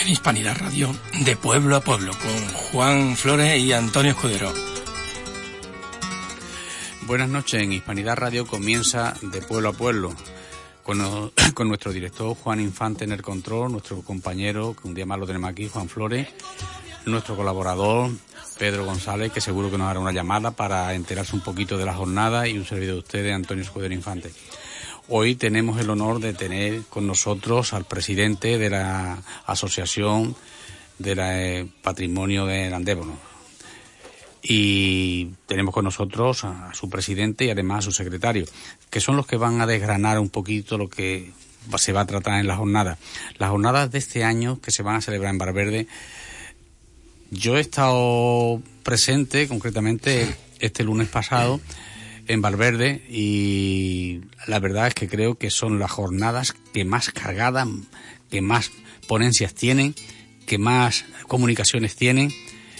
en Hispanidad Radio, de pueblo a pueblo, con Juan Flores y Antonio Escudero. Buenas noches, en Hispanidad Radio comienza de pueblo a pueblo, con nuestro director Juan Infante en el control, nuestro compañero, que un día más lo tenemos aquí, Juan Flores, nuestro colaborador Pedro González, que seguro que nos hará una llamada para enterarse un poquito de la jornada, y un servidor de ustedes, Antonio Escudero Infante. Hoy tenemos el honor de tener con nosotros al presidente de la Asociación del Patrimonio del Andévalo. Y tenemos con nosotros a su presidente y además a su secretario, que son los que van a desgranar un poquito lo que se va a tratar en la jornada. Las jornadas de este año que se van a celebrar en Valverde, yo he estado presente concretamente este lunes pasado en Valverde, y la verdad es que creo que son las jornadas que más cargadas, que más ponencias tienen, que más comunicaciones tienen,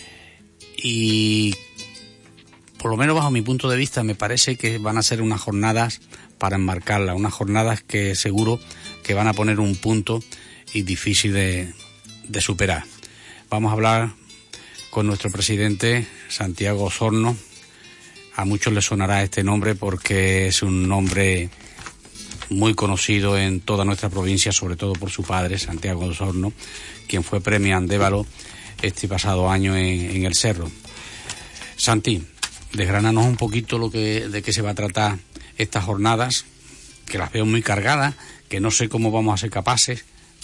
y por lo menos bajo mi punto de vista me parece que van a ser unas jornadas para enmarcarlas, unas jornadas que seguro que van a poner un punto y difícil de superar. Vamos a hablar con nuestro presidente, Santiago Osorno. A muchos les sonará este nombre porque es un nombre muy conocido en toda nuestra provincia, sobre todo por su padre, Santiago Osorno, quien fue premio Andévalo este pasado año en el Cerro. Santi, desgránanos un poquito de qué se va a tratar estas jornadas, que las veo muy cargadas, que no sé cómo vamos a ser capaces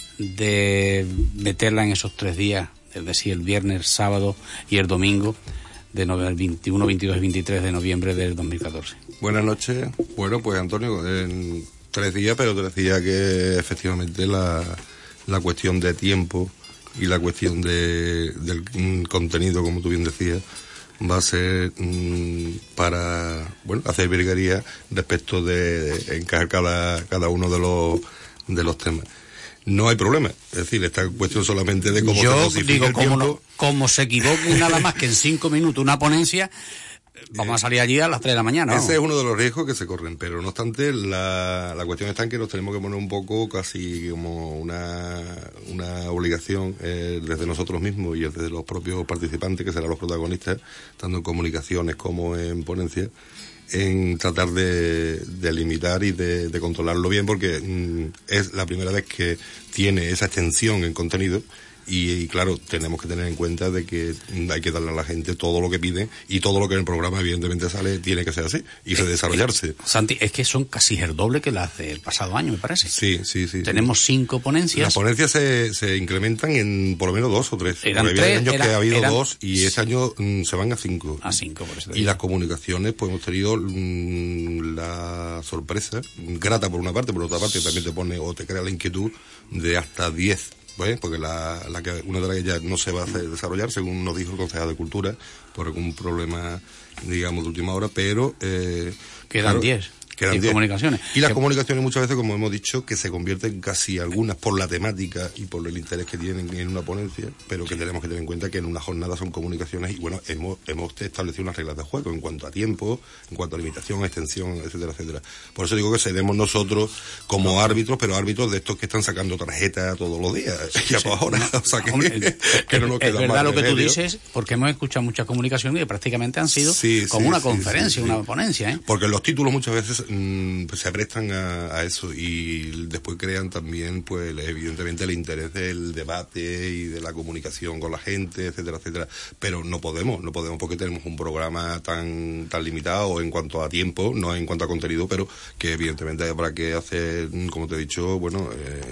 de meterla en esos 3 días, es decir, el viernes, el sábado y el domingo, del 21, 22 y 23 de noviembre del 2014. Buenas noches. Bueno, pues Antonio, en 3 días, pero 3 días que efectivamente la cuestión de tiempo y la cuestión del contenido, como tú bien decías, va a ser para, bueno, hacer virguería respecto de encajar cada uno de los temas. No hay problema, es decir, esta cuestión solamente de cómo se dosifica el tiempo. Como se equivoquen nada más que en 5 minutos una ponencia, vamos a salir allí a las 3 de la mañana, ¿no? Ese es uno de los riesgos que se corren, pero no obstante, la cuestión está en que nos tenemos que poner un poco casi como una obligación desde nosotros mismos y desde los propios participantes, que serán los protagonistas, tanto en comunicaciones como en ponencias, en tratar de limitar y de controlarlo bien, porque es la primera vez que tiene esa extensión en contenido. Y claro, tenemos que tener en cuenta de que hay que darle a la gente todo lo que pide, y todo lo que en el programa evidentemente sale tiene que ser así y desarrollarse. Santi, es que son casi el doble que las del pasado año, me parece. Sí. Tenemos 5 ponencias. Las ponencias se incrementan en por lo menos 2 o 3. Eran 3, hay años que ha habido 2 y este año se van a 5. A 5, por eso. Y las comunicaciones, pues hemos tenido la sorpresa, grata por una parte, por otra parte también te pone o te crea la inquietud de hasta 10. Pues, porque una de las que ya no se va a desarrollar, según nos dijo el concejal de Cultura, por algún problema, digamos, de última hora, pero quedan 10. Quedan 10 comunicaciones. Y las comunicaciones muchas veces, como hemos dicho, que se convierten casi algunas por la temática y por el interés que tienen en una ponencia, pero que tenemos que tener en cuenta que en una jornada son comunicaciones y bueno, hemos establecido unas reglas de juego en cuanto a tiempo, en cuanto a limitación, extensión, etcétera, etcétera. Por eso digo que seremos nosotros como árbitros, pero árbitros de estos que están sacando tarjeta todos los días. Y a todas horas, o sea que no nos queda más. Es verdad lo que tú dices, porque hemos escuchado muchas comunicaciones que prácticamente han sido como una conferencia, una ponencia, ¿eh? Porque los títulos muchas veces pues se prestan a eso y después crean también pues evidentemente el interés del debate y de la comunicación con la gente, etcétera, etcétera, pero no podemos porque tenemos un programa tan limitado en cuanto a tiempo, no en cuanto a contenido, pero que evidentemente habrá que hacer, como te he dicho, bueno,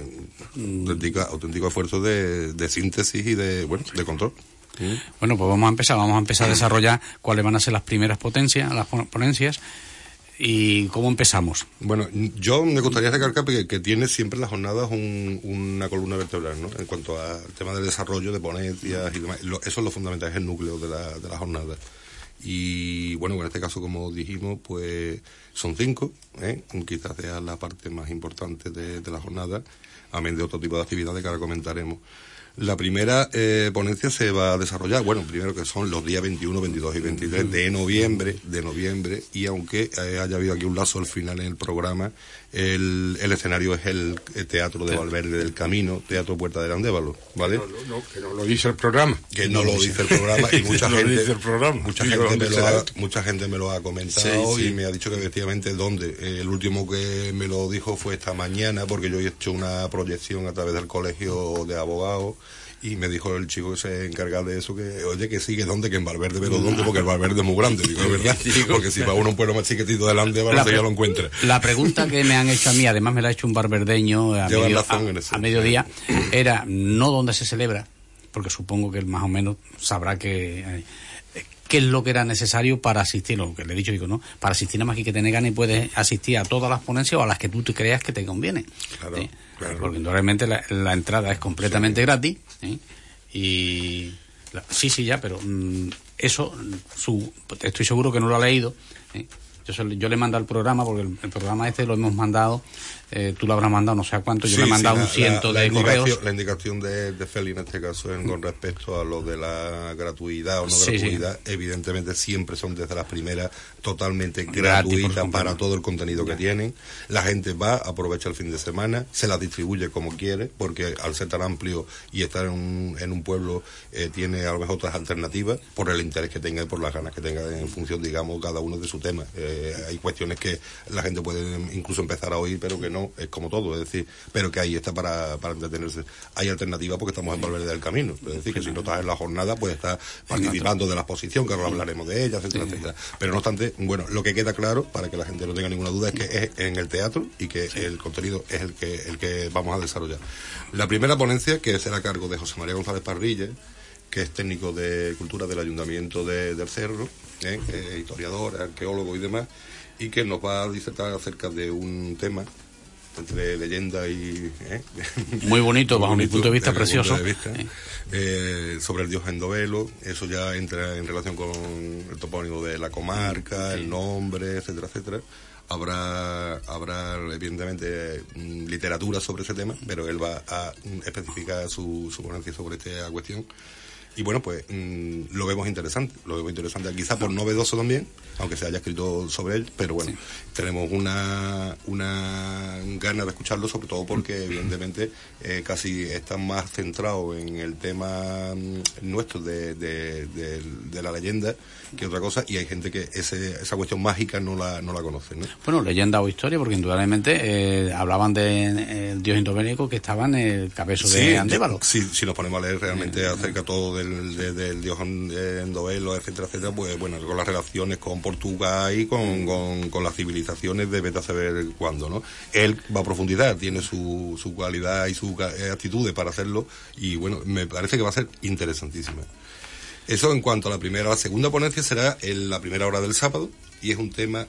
auténtico esfuerzo de síntesis y de control. Bueno, pues vamos a empezar a desarrollar cuáles van a ser las primeras las ponencias. ¿Y cómo empezamos? Bueno, yo me gustaría recalcar que tiene siempre las jornadas una columna vertebral, ¿no? En cuanto al tema del desarrollo de ponencias y demás. Eso es lo fundamental, es el núcleo de la jornada. Y bueno, en este caso, como dijimos, pues son 5, quizás sea la parte más importante de la jornada, amén de otro tipo de actividades que ahora comentaremos. La primera ponencia se va a desarrollar, bueno, primero que son los días 21, 22 y 23 de noviembre, y aunque haya habido aquí un lazo al final en el programa, el escenario es el Teatro de Valverde del Camino, Teatro Puerta del Andévalo, ¿vale? Que no lo dice el programa. Que no lo dice el programa, y mucha no gente, lo dice el programa. mucha gente me lo ha comentado, y me ha dicho que efectivamente el último que me lo dijo fue esta mañana, porque yo he hecho una proyección a través del colegio de abogados. Y me dijo el chico que se encarga de eso, que oye, que sigue dónde, que en Valverde, pero dónde, porque el Valverde es muy grande, digo, es verdad, porque si va uno a un pueblo más chiquitito delante, ya lo encuentra. La pregunta que me han hecho a mí, además me la ha hecho un barverdeño a mediodía, era no dónde se celebra, porque supongo que él más o menos sabrá qué es lo que era necesario para asistir, lo que le he dicho, digo, ¿no? Para asistir nada más que tener ganas y puedes asistir a todas las ponencias o a las que tú te creas que te convienen. Claro, ¿sí? claro. Porque realmente la entrada es completamente gratis, ¿sí? Y pero eso estoy seguro que no lo ha leído, ¿sí? Yo le he mandado el programa, porque el programa este lo hemos mandado, tú lo habrás mandado no sé a cuánto, yo le he mandado un ciento de correos. La indicación de Feli en este caso con respecto a lo de la gratuidad o no gratuidad, evidentemente siempre son desde las primeras totalmente gratuitas para todo el contenido que tienen. La gente va, aprovecha el fin de semana, se las distribuye como quiere, porque al ser tan amplio y estar en un pueblo tiene a lo mejor otras alternativas por el interés que tenga y por las ganas que tenga en función, digamos, cada uno de su tema. Hay cuestiones que la gente puede incluso empezar a oír, pero que no, es como todo, es decir, pero que ahí está para entretenerse. Hay alternativas porque estamos en Valverde del Camino, es decir, que si no estás en la jornada, pues estás participando de la exposición, que ahora hablaremos de ella, etcétera, etcétera. Pero no obstante, bueno, lo que queda claro, para que la gente no tenga ninguna duda, es que es en el teatro y que el contenido es el que vamos a desarrollar. La primera ponencia, que será a cargo de José María González Parrilla, que es técnico de cultura del Ayuntamiento del Cerro, historiador, arqueólogo y demás, y que nos va a disertar acerca de un tema entre leyenda y... muy bonito, bajo mi punto de vista, precioso. Sobre el dios Endovelo, eso ya entra en relación con el topónimo de la comarca, el nombre, etcétera, etcétera. Habrá evidentemente literatura sobre ese tema, pero él va a especificar su ponencia sobre esta cuestión. Y bueno, pues lo vemos interesante, quizá por novedoso también, aunque se haya escrito sobre él, pero bueno, tenemos una gana de escucharlo, sobre todo porque evidentemente casi está más centrado en el tema nuestro de la leyenda que otra cosa, y hay gente que esa cuestión mágica no la conoce, ¿no? Bueno, leyenda o historia, porque indudablemente hablaban de dios indovélico que estaba en el cabezo de Andévalo. Si nos ponemos a leer realmente acerca todo del dios Endovelo, etcétera, etcétera, pues bueno, con las relaciones con Portugal y con las civilizaciones de vete a saber cuándo, ¿no? Él va a profundidad, tiene su cualidad y su actitudes para hacerlo, y bueno, me parece que va a ser interesantísima. Eso en cuanto a la primera. La segunda ponencia será en la primera hora del sábado, y es un tema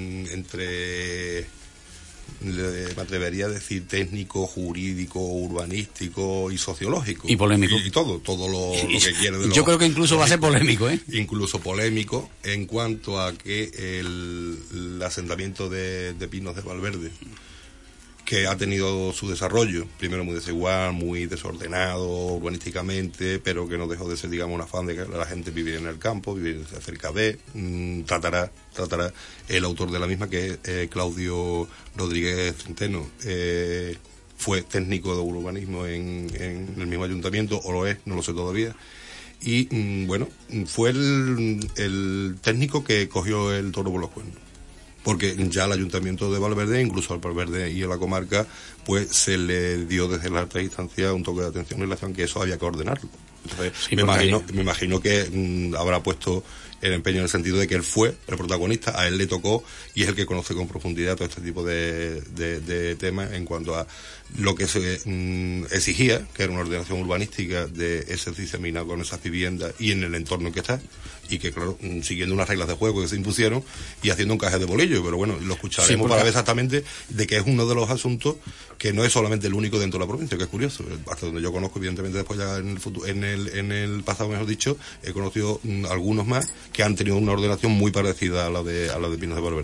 me atrevería a decir técnico, jurídico, urbanístico y sociológico. Y polémico. Y todo lo que quiere. Yo creo que incluso va a ser polémico, Incluso polémico en cuanto a que el asentamiento de Pinos de Valverde, que ha tenido su desarrollo, primero muy desigual, muy desordenado urbanísticamente, pero que no dejó de ser, digamos, un afán de que la gente viviera en el campo, vivir cerca de, tratará el autor de la misma, que es Claudio Rodríguez Centeno, fue técnico de urbanismo en el mismo ayuntamiento, o lo es, no lo sé todavía, y bueno, fue el técnico que cogió el toro por los cuernos, porque ya al Ayuntamiento de Valverde, incluso al Valverde y a la comarca, pues se le dio desde la alta instancia un toque de atención en relación a que eso había que ordenarlo. Entonces, sí, me imagino que habrá puesto el empeño en el sentido de que él fue el protagonista, a él le tocó, y es el que conoce con profundidad todo este tipo de temas en cuanto a lo que se exigía, que era una ordenación urbanística de ese diseminado con esas viviendas y en el entorno que está, y que claro, siguiendo unas reglas de juego que se impusieron y haciendo un caje de bolillo, pero bueno, lo escucharemos para ver exactamente de que es uno de los asuntos que no es solamente el único dentro de la provincia, que es curioso, hasta donde yo conozco, evidentemente después ya en el pasado, mejor dicho, he conocido algunos más que han tenido una ordenación muy parecida a la de Pinos de Valverde.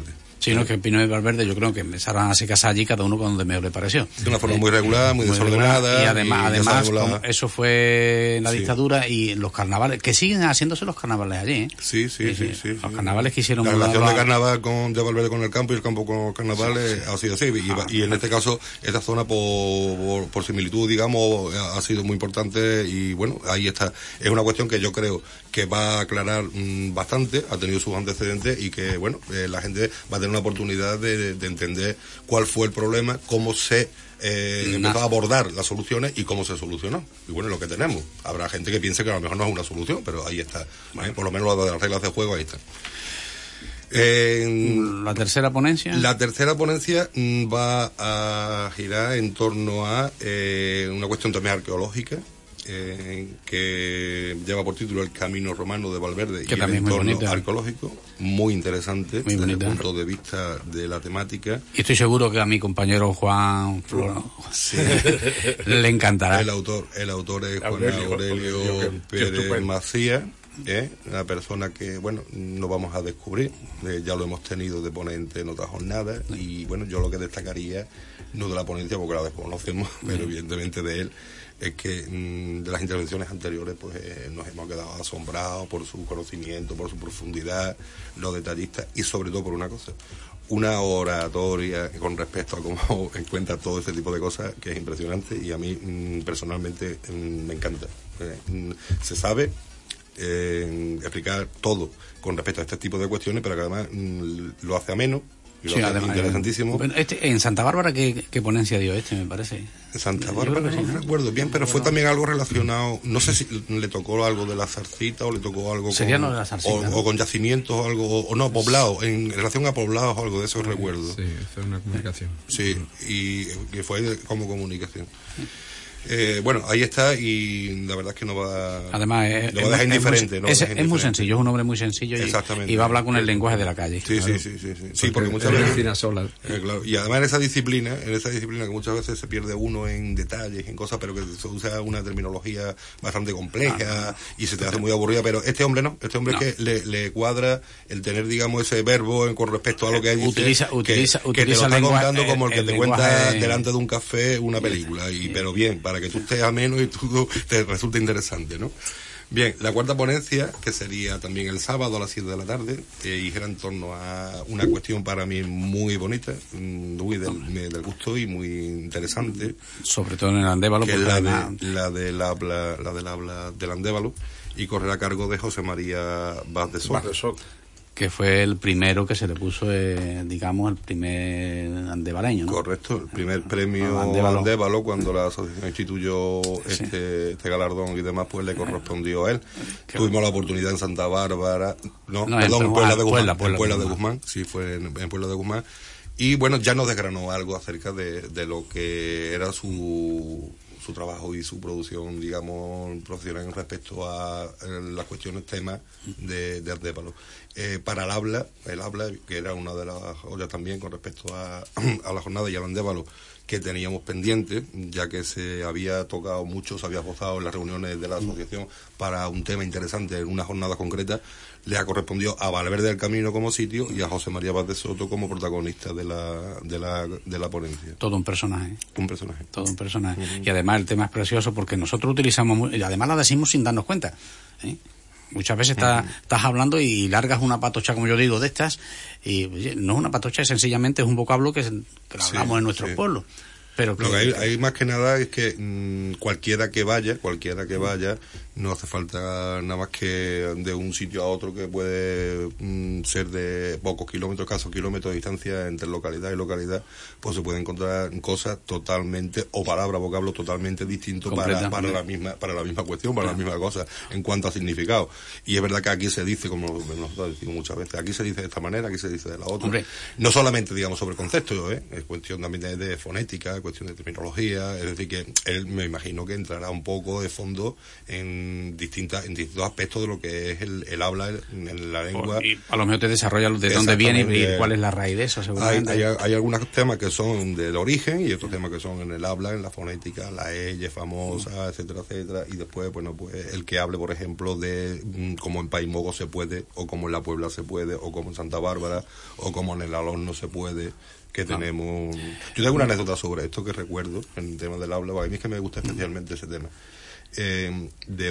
Sí, no, que en Pino de Valverde yo creo que empezaron a hacer casa allí cada uno con donde mejor le pareció. De una forma muy regular, muy desordenada. Y además eso fue en la dictadura y en los carnavales, que siguen haciéndose los carnavales allí, ¿eh? Sí. Los carnavales que hicieron... La relación de carnaval de Valverde con el campo y el campo con los carnavales ha sido así. Y en este caso, esta zona por similitud, digamos, ha sido muy importante y bueno, ahí está. Es una cuestión que yo creo que va a aclarar bastante, ha tenido sus antecedentes y que, bueno, la gente va a tener una oportunidad de entender cuál fue el problema, cómo se empezó a abordar las soluciones y cómo se solucionó. Y bueno, lo que tenemos. Habrá gente que piense que a lo mejor no es una solución, pero ahí está. Por lo menos las reglas de juego ahí están. ¿La tercera ponencia? La tercera ponencia va a girar en torno a una cuestión también arqueológica, que lleva por título El Camino Romano de Valverde que y el entorno bonita, arqueológico, muy interesante muy desde bonita. el punto de vista de la temática. Y estoy seguro que a mi compañero Juan le encantará. El autor es Juan Aurelio Pérez Macías, una persona que, bueno, no vamos a descubrir, ya lo hemos tenido de ponente en otras jornadas y, bueno, yo lo que destacaría, no de la ponencia porque la desconocemos, pero evidentemente de él, es que de las intervenciones anteriores pues nos hemos quedado asombrados por su conocimiento, por su profundidad, los detallistas y sobre todo por una cosa, una oratoria con respecto a cómo encuentra todo ese tipo de cosas que es impresionante y a mí personalmente me encanta. Se sabe explicar todo con respecto a este tipo de cuestiones, pero que además lo hace ameno. Sí, además, interesantísimo. Bueno, en Santa Bárbara, ¿qué ponencia dio me parece? En Santa Bárbara no recuerdo bien, pero fue también algo relacionado, no sé si le tocó algo de la zarcita o le tocó algo sería no de la zarcita, o con yacimientos o algo, o no, poblados, en relación a poblados o algo de eso recuerdo. Sí, fue una comunicación. Sí, y que fue como comunicación. Bueno, ahí está y la verdad es que no va, además, lo va a dejar indiferente. Es muy sencillo, es un hombre muy sencillo y va a hablar con el lenguaje de la calle. Sí, claro. Sí, porque muchas veces... sola. Claro, y además en esa disciplina que muchas veces se pierde uno en detalles, en cosas, pero que se usa una terminología bastante compleja y se te hace muy aburrida, pero este hombre no, es que le cuadra el tener, digamos, ese verbo con respecto a lo que hay utiliza que te lo está contando como el que te cuenta lenguaje... delante de un café una película, pero bien, para que tú estés ameno y tú te resulte interesante, ¿no? Bien, la cuarta ponencia, que sería también el sábado a las 7 de la tarde, y gira en torno a una cuestión para mí muy bonita, muy del gusto y muy interesante. Sobre todo en el Andévalo. Que es la del habla del Andévalo, y correrá a cargo de José María Vaz de Soto. Que fue el primero que se le puso, digamos, el primer andevaleño, ¿no? Correcto, el primer premio Andévalo cuando la asociación instituyó este galardón y demás, pues le correspondió a él. Tuvimos la oportunidad en Santa Bárbara, en Puebla de Guzmán, Puebla de Guzmán, sí, fue en Puebla de Guzmán. Y bueno, ya nos desgranó algo acerca de lo que era su trabajo y su producción, digamos, profesional respecto a las cuestiones, temas de Andévalo. Para el habla, que era una de las ollas también con respecto a la jornada y al Andévalo que teníamos pendiente, ya que se había tocado mucho, se había gozado en las reuniones de la asociación para un tema interesante en una jornada concreta, le ha correspondido a Valverde del Camino como sitio y a José María Vaz de Soto como protagonista de la ponencia. Todo un personaje. Todo un personaje. Y además el tema es precioso porque nosotros utilizamos, y además la decimos sin darnos cuenta, Muchas veces estás hablando y largas una patocha, como yo digo, de estas, y oye, no es una patocha, sencillamente es un vocablo que lo hablamos en nuestros pueblos. Pero lo que hay más que nada es que cualquiera que vaya, no hace falta nada más que de un sitio a otro, que puede ser de pocos kilómetros, escasos kilómetros de distancia entre localidad y localidad, pues se pueden encontrar cosas totalmente, o palabras, vocablos totalmente distintos para la misma cuestión, para la misma cosa, en cuanto a significado. Y es verdad que aquí se dice, como nosotros decimos muchas veces, aquí se dice de esta manera, aquí se dice de la otra. No solamente, digamos, sobre conceptos, es cuestión también de fonética, cuestión de terminología, es decir, que él me imagino que entrará un poco de fondo en distintos aspectos de lo que es el habla en la lengua. Y a lo mejor te desarrolla de dónde viene y cuál es la raíz de eso, seguramente. Hay algunos temas que son del origen y otros temas que son en el habla, en la fonética, la elle famosa, etcétera, etcétera, y después, bueno, pues el que hable, por ejemplo, de cómo en Paimogo se puede, o como en La Puebla se puede, o como en Santa Bárbara, o como en el Alón no se puede, que tenemos... Yo tengo una anécdota sobre esto que recuerdo, en el tema del habla, a mí es que me gusta especialmente ese tema. De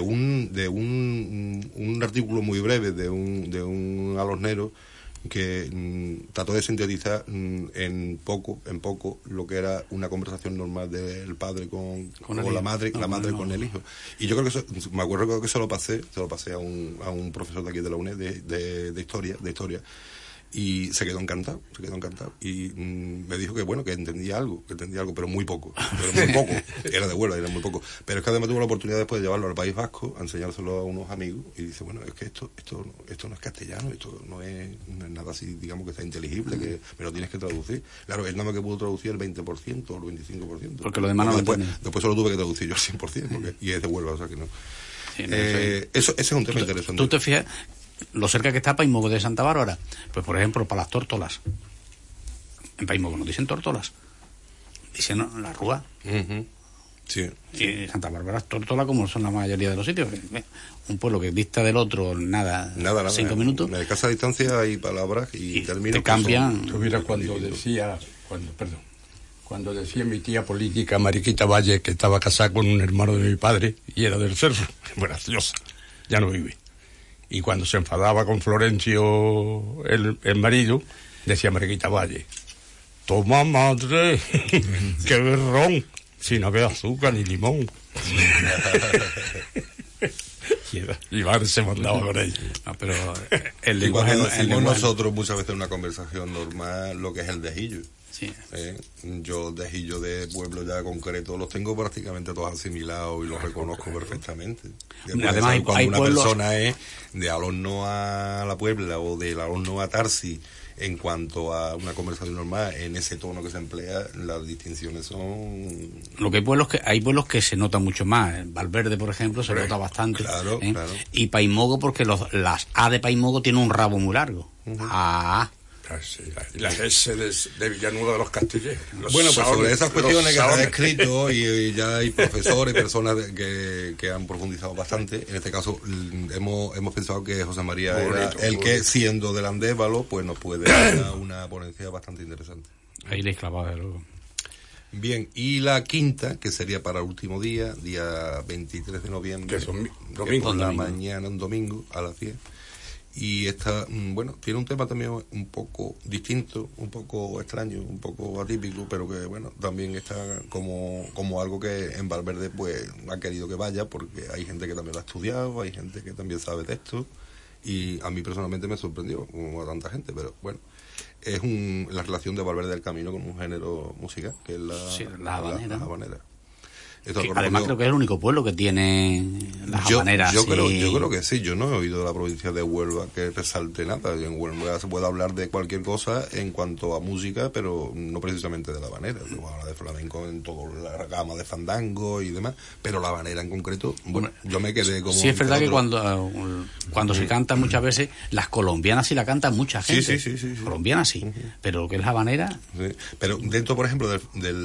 un artículo muy breve de un alosnero que trató de sintetizar en poco lo que era una conversación normal del padre con la madre con el hijo. Y yo creo que eso, me acuerdo que se lo pasé a un profesor de aquí de la UNED de historia, y se quedó encantado y me dijo que bueno, que entendía algo, pero muy poco, era de Huelva, era muy poco, pero es que además tuvo la oportunidad después de llevarlo al País Vasco, a enseñárselo a unos amigos, y dice, bueno, es que esto no es castellano, esto no es nada así, digamos, que está inteligible, que me lo tienes que traducir. Claro, él nada más que pudo traducir el 20% o el 25%, porque lo demás no lo entiende. Después solo tuve que traducir yo al 100%, y es de Huelva, o sea que no. Sí, no ese es un tema interesante. Tú te fijas lo cerca que está Paimogo de Santa Bárbara, pues por ejemplo para las tórtolas, en Paimogo no dicen tórtolas, dicen la rúa. Sí. Y en Santa Bárbara es tórtola, como son la mayoría de los sitios. Un pueblo que dista del otro nada 5 minutos, en escasa distancia hay palabras y términos te cambian. Tú mira cuando decía mi tía política Mariquita Valle, que estaba casada con un hermano de mi padre y era del Cerro, graciosa, ya no vive. Y cuando se enfadaba con Florencio, el marido, decía Mariquita Valle, toma madre, qué berrón, si no había azúcar ni limón. Y Iván se mandaba con ella. No, pero el lenguaje... Decimos nosotros muchas veces en una conversación normal lo que es el dejillo. Sí. Yo dejillo de pueblo ya concreto los tengo prácticamente todos asimilados y los reconozco perfectamente. Además, cuando hay una pueblos... persona es de Alorno a La Puebla o de Alorno a Tarsi, en cuanto a una conversación normal, en ese tono que se emplea, las distinciones son... Lo que hay pueblos que se nota mucho más. En Valverde, por ejemplo, se nota bastante. Claro. Y Paimogo, porque las A de Paimogo tienen un rabo muy largo. Sí, y las S de Villanueva de los Castilleros. Bueno, pues sobre esas cuestiones que se han escrito y ya hay profesores y personas que han profundizado bastante. En este caso hemos pensado que José María era el que, siendo del Andévalo, pues nos puede dar una ponencia bastante interesante. Ahí le he clavado de luego. Bien, y la quinta, que sería para el último día 23 de noviembre, que son domingo, por la mañana, un domingo, a las 10. Y esta, bueno, tiene un tema también un poco distinto, un poco extraño, un poco atípico, pero que, bueno, también está como algo que en Valverde, pues, ha querido que vaya, porque hay gente que también lo ha estudiado, hay gente que también sabe de esto, y a mí personalmente me sorprendió, como a tanta gente, pero bueno, es la relación de Valverde del Camino con un género musical, que es la habanera. Además creo que es el único pueblo que tiene las habaneras. Yo creo que sí. Yo no he oído de la provincia de Huelva que resalte nada. En Huelva se puede hablar de cualquier cosa en cuanto a música, pero no precisamente de la habanera. Se puede hablar de flamenco en toda la gama de fandango y demás, pero la habanera en concreto, bueno, yo me quedé como... Sí, es verdad que cuando se canta muchas veces, las colombianas sí la cantan mucha gente. Sí. Colombianas sí, pero lo que es la habanera... Sí. Pero dentro, por ejemplo,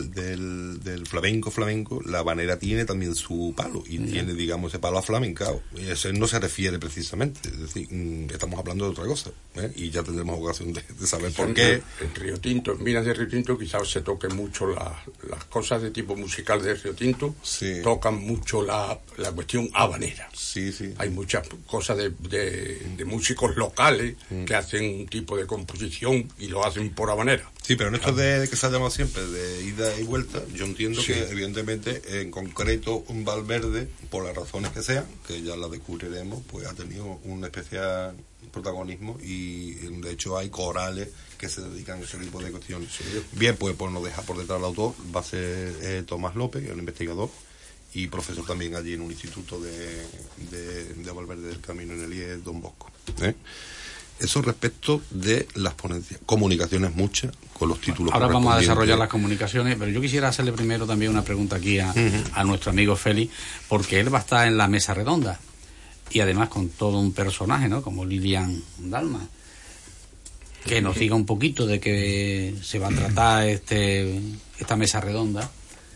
del flamenco, la habanera tiene también su palo y tiene, digamos, ese palo aflamencado, y ese no se refiere precisamente, es decir, estamos hablando de otra cosa, y ya tendremos ocasión de saber por qué. En Río Tinto, en Minas de Río Tinto, quizás se toque mucho las cosas de tipo musical de Río Tinto, tocan mucho la cuestión habanera. Sí. Hay muchas cosas de músicos locales que hacen un tipo de composición y lo hacen por habanera. Sí, pero en esto de que se ha llamado siempre de ida y vuelta, yo entiendo que evidentemente en concreto un Valverde, por las razones que sean, que ya las descubriremos, pues ha tenido un especial protagonismo y de hecho hay corales que se dedican a ese tipo de cuestiones. Bien, pues por no dejar por detrás al autor, va a ser Tomás López, el investigador, y profesor también allí en un instituto de Valverde del Camino en el IES Don Bosco. Eso respecto de las ponencias. Comunicaciones muchas, con los títulos. Ahora vamos a desarrollar las comunicaciones, pero yo quisiera hacerle primero también una pregunta aquí a nuestro amigo Félix, porque él va a estar en la mesa redonda, y además con todo un personaje, ¿no? Como Lilian Dalman. Que nos diga un poquito de qué se va a tratar esta mesa redonda.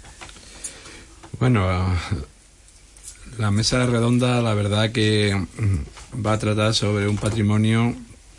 Bueno, la mesa redonda, la verdad que va a tratar sobre un patrimonio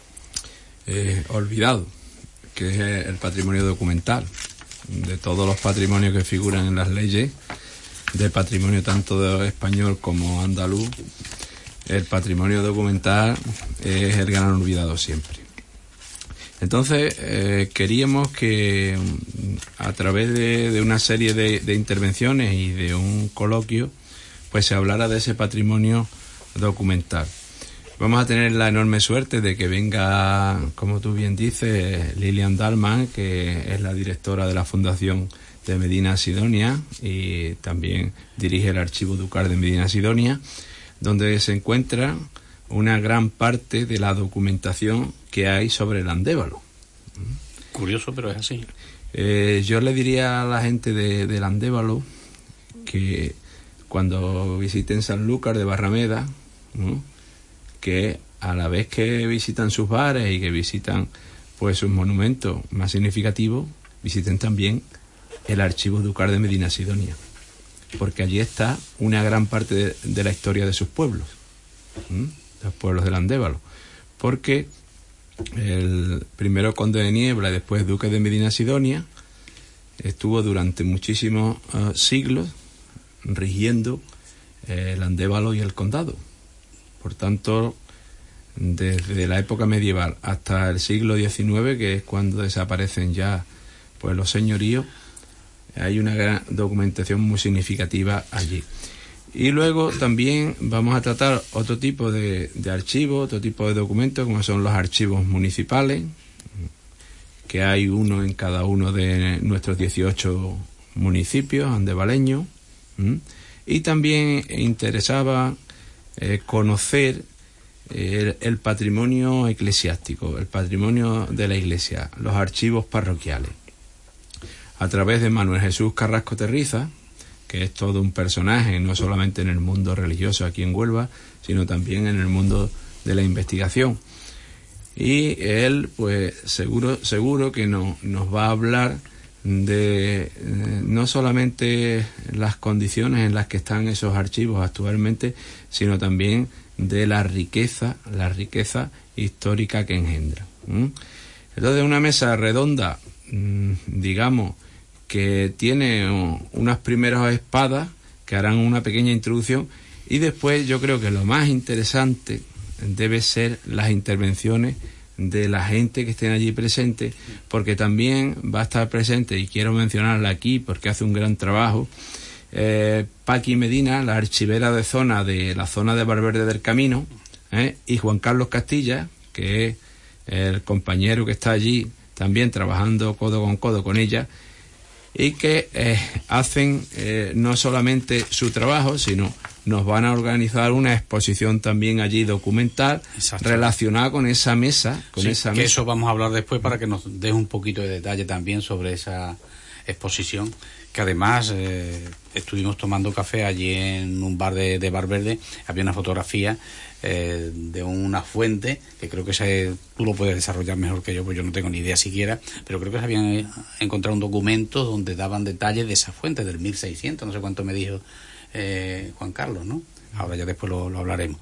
olvidado, que es el patrimonio documental. De todos los patrimonios que figuran en las leyes, de patrimonio tanto español como andaluz, el patrimonio documental es el gran olvidado siempre. Entonces, queríamos que a través de una serie de intervenciones y de un coloquio, pues se hablara de ese patrimonio documental. Vamos a tener la enorme suerte de que venga, como tú bien dices, Lilian Dalman, que es la directora de la Fundación de Medina Sidonia y también dirige el Archivo Ducal de Medina Sidonia, donde se encuentra una gran parte de la documentación que hay sobre el Andévalo. Curioso, pero es así. Yo le diría a la gente del Andévalo que cuando visiten Sanlúcar de Barrameda, ¿no?, que a la vez que visitan sus bares y que visitan pues sus monumentos más significativos, visiten también el Archivo Ducal de Medina Sidonia, porque allí está una gran parte de la historia de sus pueblos, los pueblos del Andévalo, porque el primero conde de Niebla y después duque de Medina Sidonia estuvo durante muchísimos siglos rigiendo el Andévalo y el condado. Por tanto, desde la época medieval hasta el siglo XIX, que es cuando desaparecen ya pues los señoríos, hay una gran documentación muy significativa allí. Y luego también vamos a tratar otro tipo de archivos, otro tipo de documentos, como son los archivos municipales, que hay uno en cada uno de nuestros 18 municipios andevaleños. Y también interesaba conocer el patrimonio eclesiástico, el patrimonio de la Iglesia, los archivos parroquiales, a través de Manuel Jesús Carrasco Terriza, que es todo un personaje, no solamente en el mundo religioso aquí en Huelva, sino también en el mundo de la investigación. Y él, pues, seguro que nos va a hablar de no solamente las condiciones en las que están esos archivos actualmente, sino también de la riqueza histórica que engendra. Entonces, una mesa redonda, digamos, que tiene unas primeras espadas que harán una pequeña introducción, y después yo creo que lo más interesante debe ser las intervenciones de la gente que estén allí presente, porque también va a estar presente, y quiero mencionarla aquí porque hace un gran trabajo, Paqui Medina, la archivera de la zona de Valverde del Camino, y Juan Carlos Castilla, que es el compañero que está allí también trabajando codo con ella, y que hacen no solamente su trabajo, sino nos van a organizar una exposición también allí documental relacionada con esa mesa. Que eso vamos a hablar después, para que nos des un poquito de detalle también sobre esa exposición, que además estuvimos tomando café allí en un bar de Valverde. Había una fotografía de una fuente, que creo que tú lo puedes desarrollar mejor que yo, pues yo no tengo ni idea siquiera, pero creo que se habían encontrado un documento donde daban detalles de esa fuente del 1600, no sé cuánto me dijo Juan Carlos, ¿no? Ahora ya después lo hablaremos.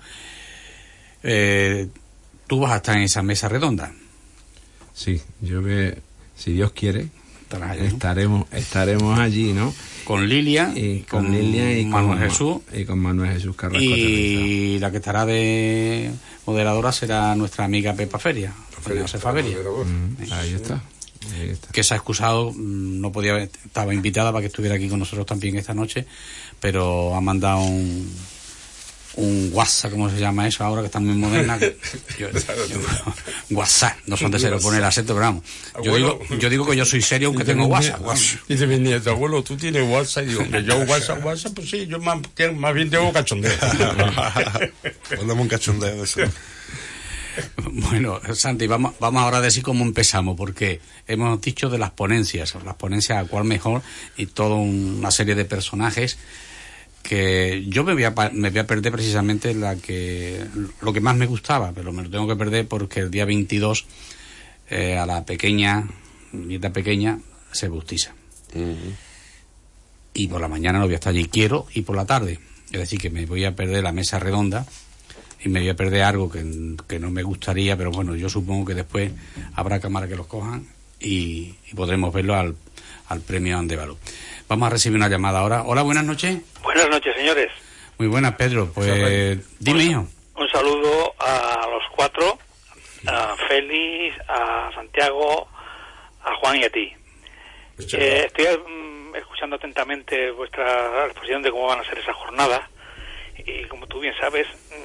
Tú vas a estar en esa mesa redonda. Sí, si Dios quiere, allí, ¿no? estaremos allí, ¿no? Con Lilia y con Manuel Jesús y con Manuel Jesús Carrasco y la que estará de moderadora será nuestra amiga Pepa Feria, Josefa Feria. Ahí está. Que se ha excusado, no podía, estaba invitada para que estuviera aquí con nosotros también esta noche, pero ha mandado un WhatsApp, ¿cómo se llama eso ahora que está muy moderna? WhatsApp, no sé dónde se lo pone el acento, pero vamos. Yo digo que yo soy serio aunque tengo WhatsApp. Dice mi nieto, abuelo, tú tienes WhatsApp. Y digo, que yo WhatsApp, pues sí, yo más bien tengo cachondeo. Hablamos un cachondeo de eso. Bueno, Santi, vamos ahora a decir cómo empezamos, porque hemos dicho de las ponencias a cuál mejor, y toda una serie de personajes que yo me voy a perder precisamente lo que más me gustaba, pero me lo tengo que perder porque el día 22 a la nieta pequeña se bautiza. Uh-huh. Y por la mañana no voy a estar allí, y por la tarde. Es decir, que me voy a perder la mesa redonda y me voy a perder algo que no me gustaría, pero bueno, yo supongo que después habrá cámaras que los cojan y podremos verlo al premio Andévalo. Vamos a recibir una llamada ahora. Hola, buenas noches. Buenas noches, señores. Muy buenas, Pedro. Pues dime, hijo. Un saludo a los cuatro, a Félix, a Santiago, a Juan y a ti. Estoy escuchando atentamente vuestra exposición de cómo van a ser esas jornadas, y como tú bien sabes,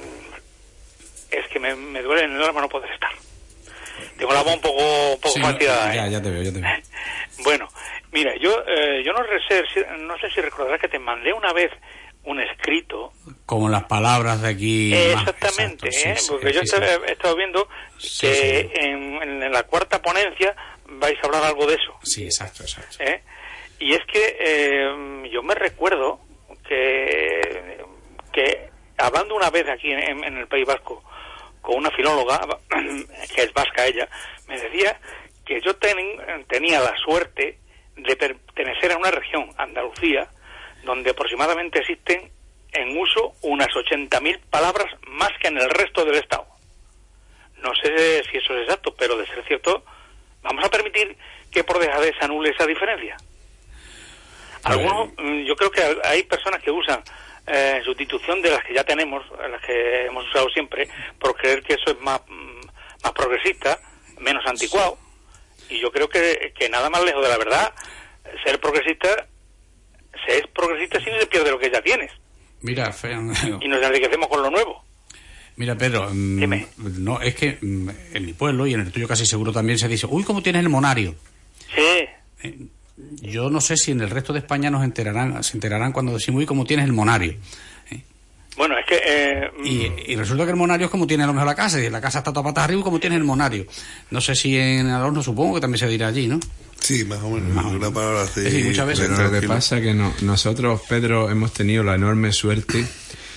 es que me duele en el alma no poder estar. Tengo la voz un poco sí, fastidiada. Ya te veo. Bueno, mira, yo no sé si recordarás que te mandé una vez un escrito. Como las palabras de aquí. Exactamente, porque yo he estado viendo que en la cuarta ponencia vais a hablar algo de eso. Sí, exacto. Y es que yo me recuerdo que hablando una vez aquí en el País Vasco con una filóloga, que es vasca ella, me decía que yo tenía la suerte de pertenecer a una región, Andalucía, donde aproximadamente existen en uso unas 80.000 palabras más que en el resto del Estado. No sé si eso es exacto, pero de ser cierto, ¿vamos a permitir que por dejadez se anule esa diferencia? Algunos, yo creo que hay personas que usan en sustitución de las que ya tenemos, las que hemos usado siempre, por creer que eso es más progresista, menos anticuado, y yo creo que nada más lejos de la verdad. Ser progresista, se es progresista si no se pierde lo que ya tienes. Mira, y nos enriquecemos con lo nuevo. Mira, Pedro, dime. No, es que en mi pueblo y en el tuyo casi seguro también se dice, uy, ¿cómo tienes el monario? Sí. Yo no sé si en el resto de España se enterarán cuando decimos, uy, ¿cómo tienes el monario? Bueno, es que... Y resulta que el monario es como tiene a lo mejor la casa, y la casa está toda patas arriba, como tiene el monario. No sé si en Adorno, supongo que también se dirá allí, ¿no? Sí, más o menos. Una palabra así. Sí, muchas veces. Lo que pasa es que nosotros, Pedro, hemos tenido la enorme suerte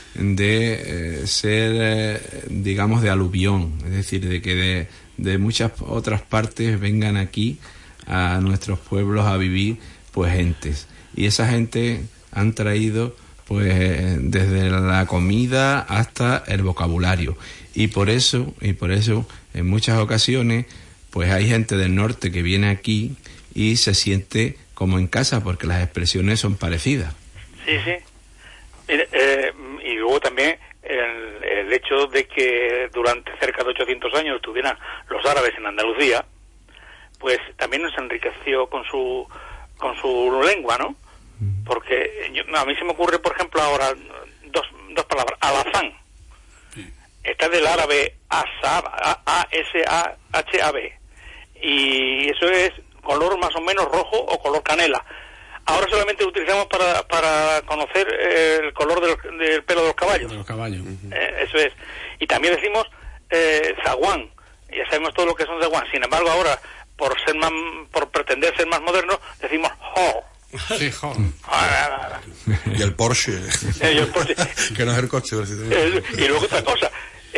de ser, digamos, de aluvión. Es decir, de que de muchas otras partes vengan aquí a nuestros pueblos a vivir, pues, gentes. Y esa gente han traído, pues, desde la comida hasta el vocabulario. Y por eso, en muchas ocasiones, pues hay gente del norte que viene aquí y se siente como en casa porque las expresiones son parecidas. Sí. Y luego también el hecho de que durante cerca de 800 años estuvieran los árabes en Andalucía, pues también nos enriqueció con su lengua, ¿no? Porque a mí se me ocurre, por ejemplo, ahora dos palabras, alazán. Está del árabe ashab, A-S-A-H-A-B, y eso es color más o menos rojo o color canela. Ahora solamente lo utilizamos para conocer el color del pelo de los caballos. Eso es. Y también decimos zaguán. Ya sabemos todo lo que son zaguán. Sin embargo, ahora, por pretender ser más modernos, decimos ho. Sí, jo. Y el Porsche. Que no es el coche. Y luego otra cosa.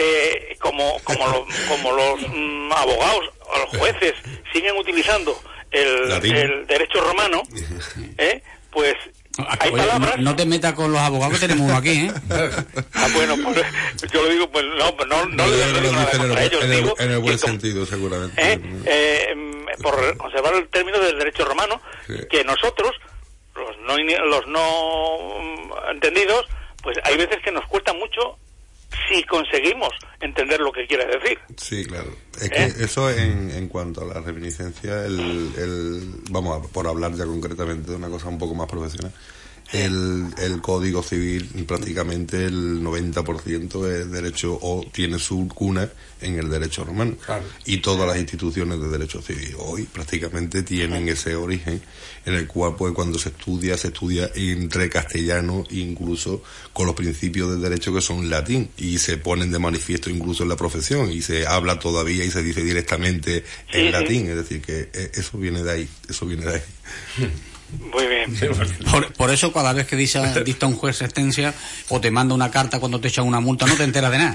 Como los abogados o los jueces siguen utilizando el derecho romano, pues hay palabras... No te metas con los abogados que tenemos uno aquí, ¿eh? Bueno, pues yo lo digo, pues no le digo nada contra ellos. En el buen sentido, seguramente. Por conservar el término del derecho romano, sí. Que nosotros, los no entendidos, pues hay veces que nos cuesta mucho si conseguimos entender lo que quiere decir. Sí, claro. Es que eso en cuanto a la reminiscencia, vamos, por hablar ya concretamente de una cosa un poco más profesional, el Código Civil, prácticamente el 90% es derecho o tiene su cuna en el derecho romano. Claro. Y todas las instituciones de derecho civil hoy prácticamente tienen ese origen en el cual, pues, cuando se estudia entre castellano, incluso con los principios del derecho que son latín, y se ponen de manifiesto incluso en la profesión, y se habla todavía y se dice directamente en latín, es decir, que eso viene de ahí. Muy bien. Por eso cada vez que dicta un juez sentencia o te manda una carta cuando te echan una multa, no te enteras de nada.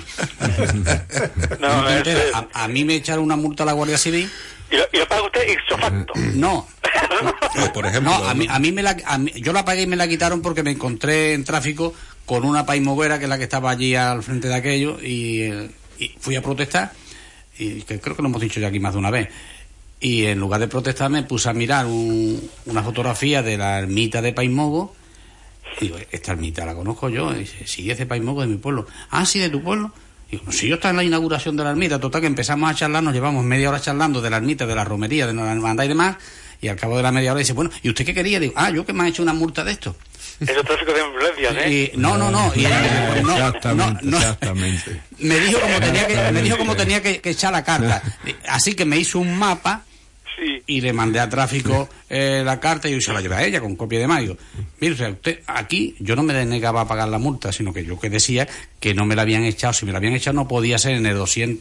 No, te enteras. A mí me echaron una multa a la Guardia Civil. ¿Y lo paga usted ipso facto? No. Por ejemplo, no, a mí yo la pagué y me la quitaron porque me encontré en tráfico con una paimoguera, que es la que estaba allí al frente de aquello, y fui a protestar, y que creo que lo hemos dicho ya aquí más de una vez. Y en lugar de protestar me puse a mirar una fotografía de la ermita de Paimogo. Y digo, esta ermita la conozco yo. Y dice, sí, es de Paimogo, de mi pueblo. Ah, sí, de tu pueblo. Y digo, sí, yo estaba en la inauguración de la ermita. Total, que empezamos a charlar, nos llevamos media hora charlando de la ermita, de la romería, de la hermandad y demás. Y al cabo de la media hora dice, bueno, ¿y usted qué quería? Digo, yo que me han hecho una multa de esto. Eso es tráfico de influencias, ¿eh? Y, no. Exactamente. Me dijo cómo tenía que echar la carta. Así que me hizo un mapa. Sí. Y le mandé a tráfico la carta, y yo se la llevé a ella con copia de mayo. Mire, o sea, usted, aquí yo no me denegaba a pagar la multa, sino que yo que decía que no me la habían echado. Si me la habían echado no podía ser en el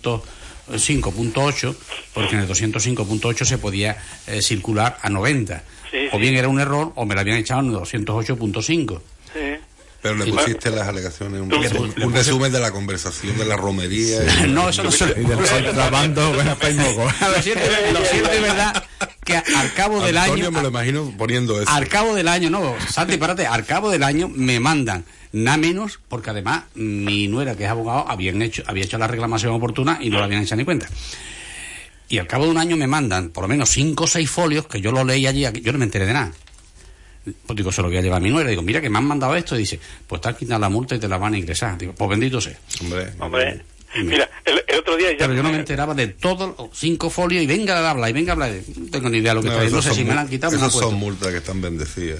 205.8, porque en el 205.8 se podía circular a 90. Sí, o bien era un error, o me la habían echado en el 208.5. Sí. Pero le pusiste las alegaciones, un resumen de la conversación de la romería. No, eso no se Y del contrabando, bueno, Paimogo. Lo cierto es verdad que al cabo del Antonio, año... me lo imagino poniendo eso. Al cabo del año, no, Santi, párate, al cabo del año me mandan nada menos, porque además mi nuera, que es abogado, había hecho la reclamación oportuna y no la habían hecho ni cuenta. Y al cabo de un año me mandan por lo menos 5 o 6 folios, que yo lo leí allí, yo no me enteré de nada. Pues digo, se lo voy a llevar a mi nuera. Digo, mira que me han mandado esto. Y dice, pues te han quitado la multa y te la van a ingresar. Digo, pues bendito sea. Hombre. Mira, el otro día ya... Pero yo no me enteraba de todos los 5 folios y venga a hablar. No tengo ni idea de lo que está diciendo. No sé si me la han quitado. Esas son multas que están bendecidas.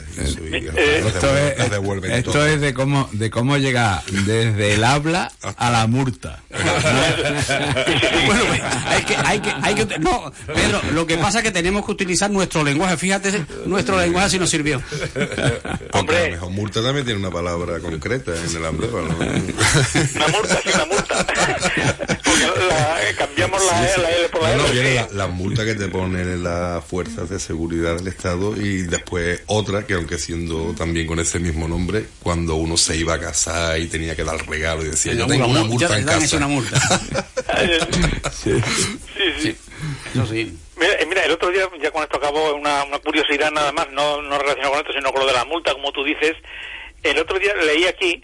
Esto es de cómo llegar desde el habla a la multa. Bueno, hay que no, Pedro, lo que pasa es que tenemos que utilizar nuestro lenguaje. Fíjate, nuestro lenguaje si nos sirvió. Porque a lo mejor multa también tiene una palabra concreta en el Andévalo, ¿no? Una multa. Porque cambiamos la L por la L. Viene la multa que te ponen las fuerzas de seguridad del Estado, y después otra que, aunque siendo también con ese mismo nombre, cuando uno se iba a casar y tenía que dar regalo y decía, yo tengo una multa en casa. Una multa. Sí. Eso sí. Mira, el otro día, ya con esto acabo, una curiosidad nada más, no relacionado con esto, sino con lo de la multa, como tú dices. El otro día leí aquí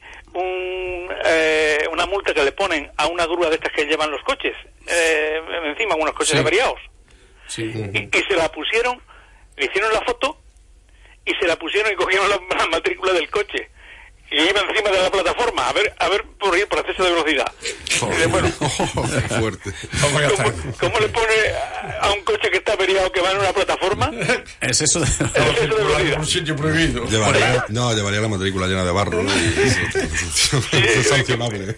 una multa que le ponen a una grúa de estas que llevan los coches encima, unos coches averiados. Sí. Y se la pusieron, le hicieron la foto y se la pusieron y cogieron la matrícula del coche y iba encima de la plataforma a ver por ir por exceso de velocidad. Bueno, fuerte. ¿Cómo le pone a un coche que está averiado que va en una plataforma? Es eso de velocidad. Un sitio prohibido. Llevaría la matrícula llena de barro, ¿no? Eso es sancionable.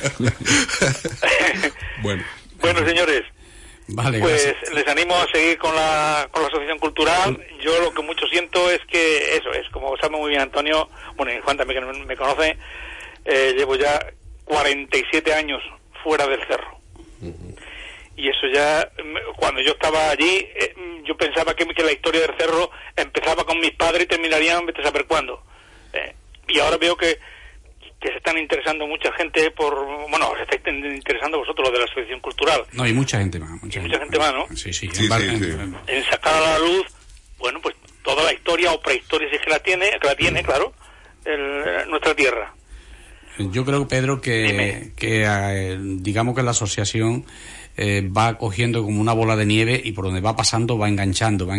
Bueno, señores, vale, pues gracias. les animo a seguir con la asociación cultural. Yo lo que mucho siento es que eso es, como sabe muy bien Antonio, bueno, y Juan también que me conoce, llevo ya 47 años fuera del cerro. Y eso ya, cuando yo estaba allí, yo pensaba que la historia del cerro empezaba con mis padres y terminaría vete a saber cuándo. Y ahora veo que se están interesando mucha gente os estáis interesando vosotros, lo de la asociación cultural. No, y mucha gente más. Mucha gente más, ¿no? Sí. En sacar a la luz, bueno, pues toda la historia o prehistoria, si es que la tiene, claro, nuestra tierra. Yo creo, Pedro, que digamos que la asociación va cogiendo como una bola de nieve y por donde va pasando va enganchando.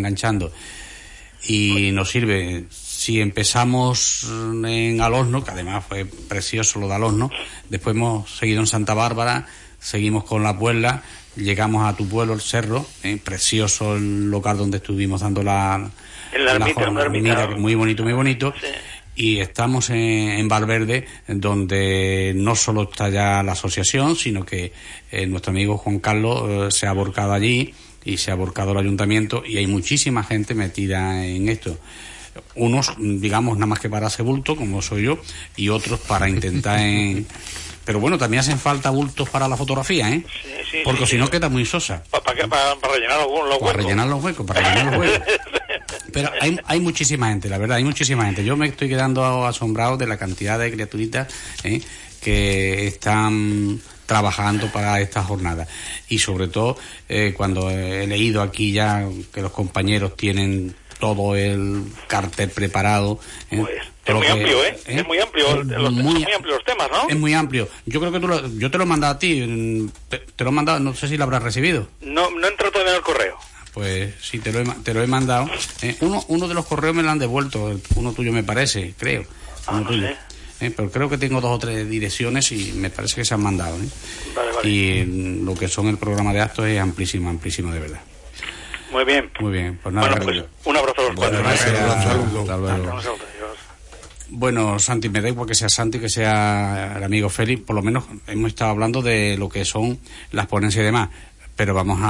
Y nos sirve. Si empezamos en Alosno, que además fue precioso lo de Alosno, después hemos seguido en Santa Bárbara, seguimos con la Puebla, llegamos a tu pueblo, el Cerro, precioso el local donde estuvimos dando la ermita, muy bonito. Sí. Y estamos en Valverde, donde no solo está ya la asociación, sino que nuestro amigo Juan Carlos se ha volcado allí y se ha volcado el ayuntamiento, y hay muchísima gente metida en esto. Unos, digamos, nada más que para hacer bulto, como soy yo, y otros para intentar Pero bueno, también hacen falta bultos para la fotografía, ¿eh? Sí, porque si no queda muy sosa. Para rellenar los huecos. Para rellenar los huecos. Pero hay muchísima gente, la verdad, hay muchísima gente. Yo me estoy quedando asombrado de la cantidad de criaturitas que están trabajando para esta jornada. Y sobre todo, cuando he leído aquí ya que los compañeros tienen todo el cartel preparado. Pues, es muy amplio, ¿eh? Es muy amplio, muy amplios los temas, ¿no? Es muy amplio. Yo creo que yo te lo he mandado a ti, te lo he mandado, no sé si lo habrás recibido. No entró todavía en el correo. Pues sí, te lo he mandado. Uno de los correos me lo han devuelto, uno tuyo me parece, creo. Uno tuyo. Pero creo que tengo 2 o 3 direcciones y me parece que se han mandado. Vale. Y lo que son el programa de actos es amplísimo de verdad. Muy bien. Pues nada. Bueno, pues un abrazo a los cuatro. Hasta luego. Bueno, Santi, me da igual que sea Santi, que sea el amigo Félix, por lo menos hemos estado hablando de lo que son las ponencias y demás, pero vamos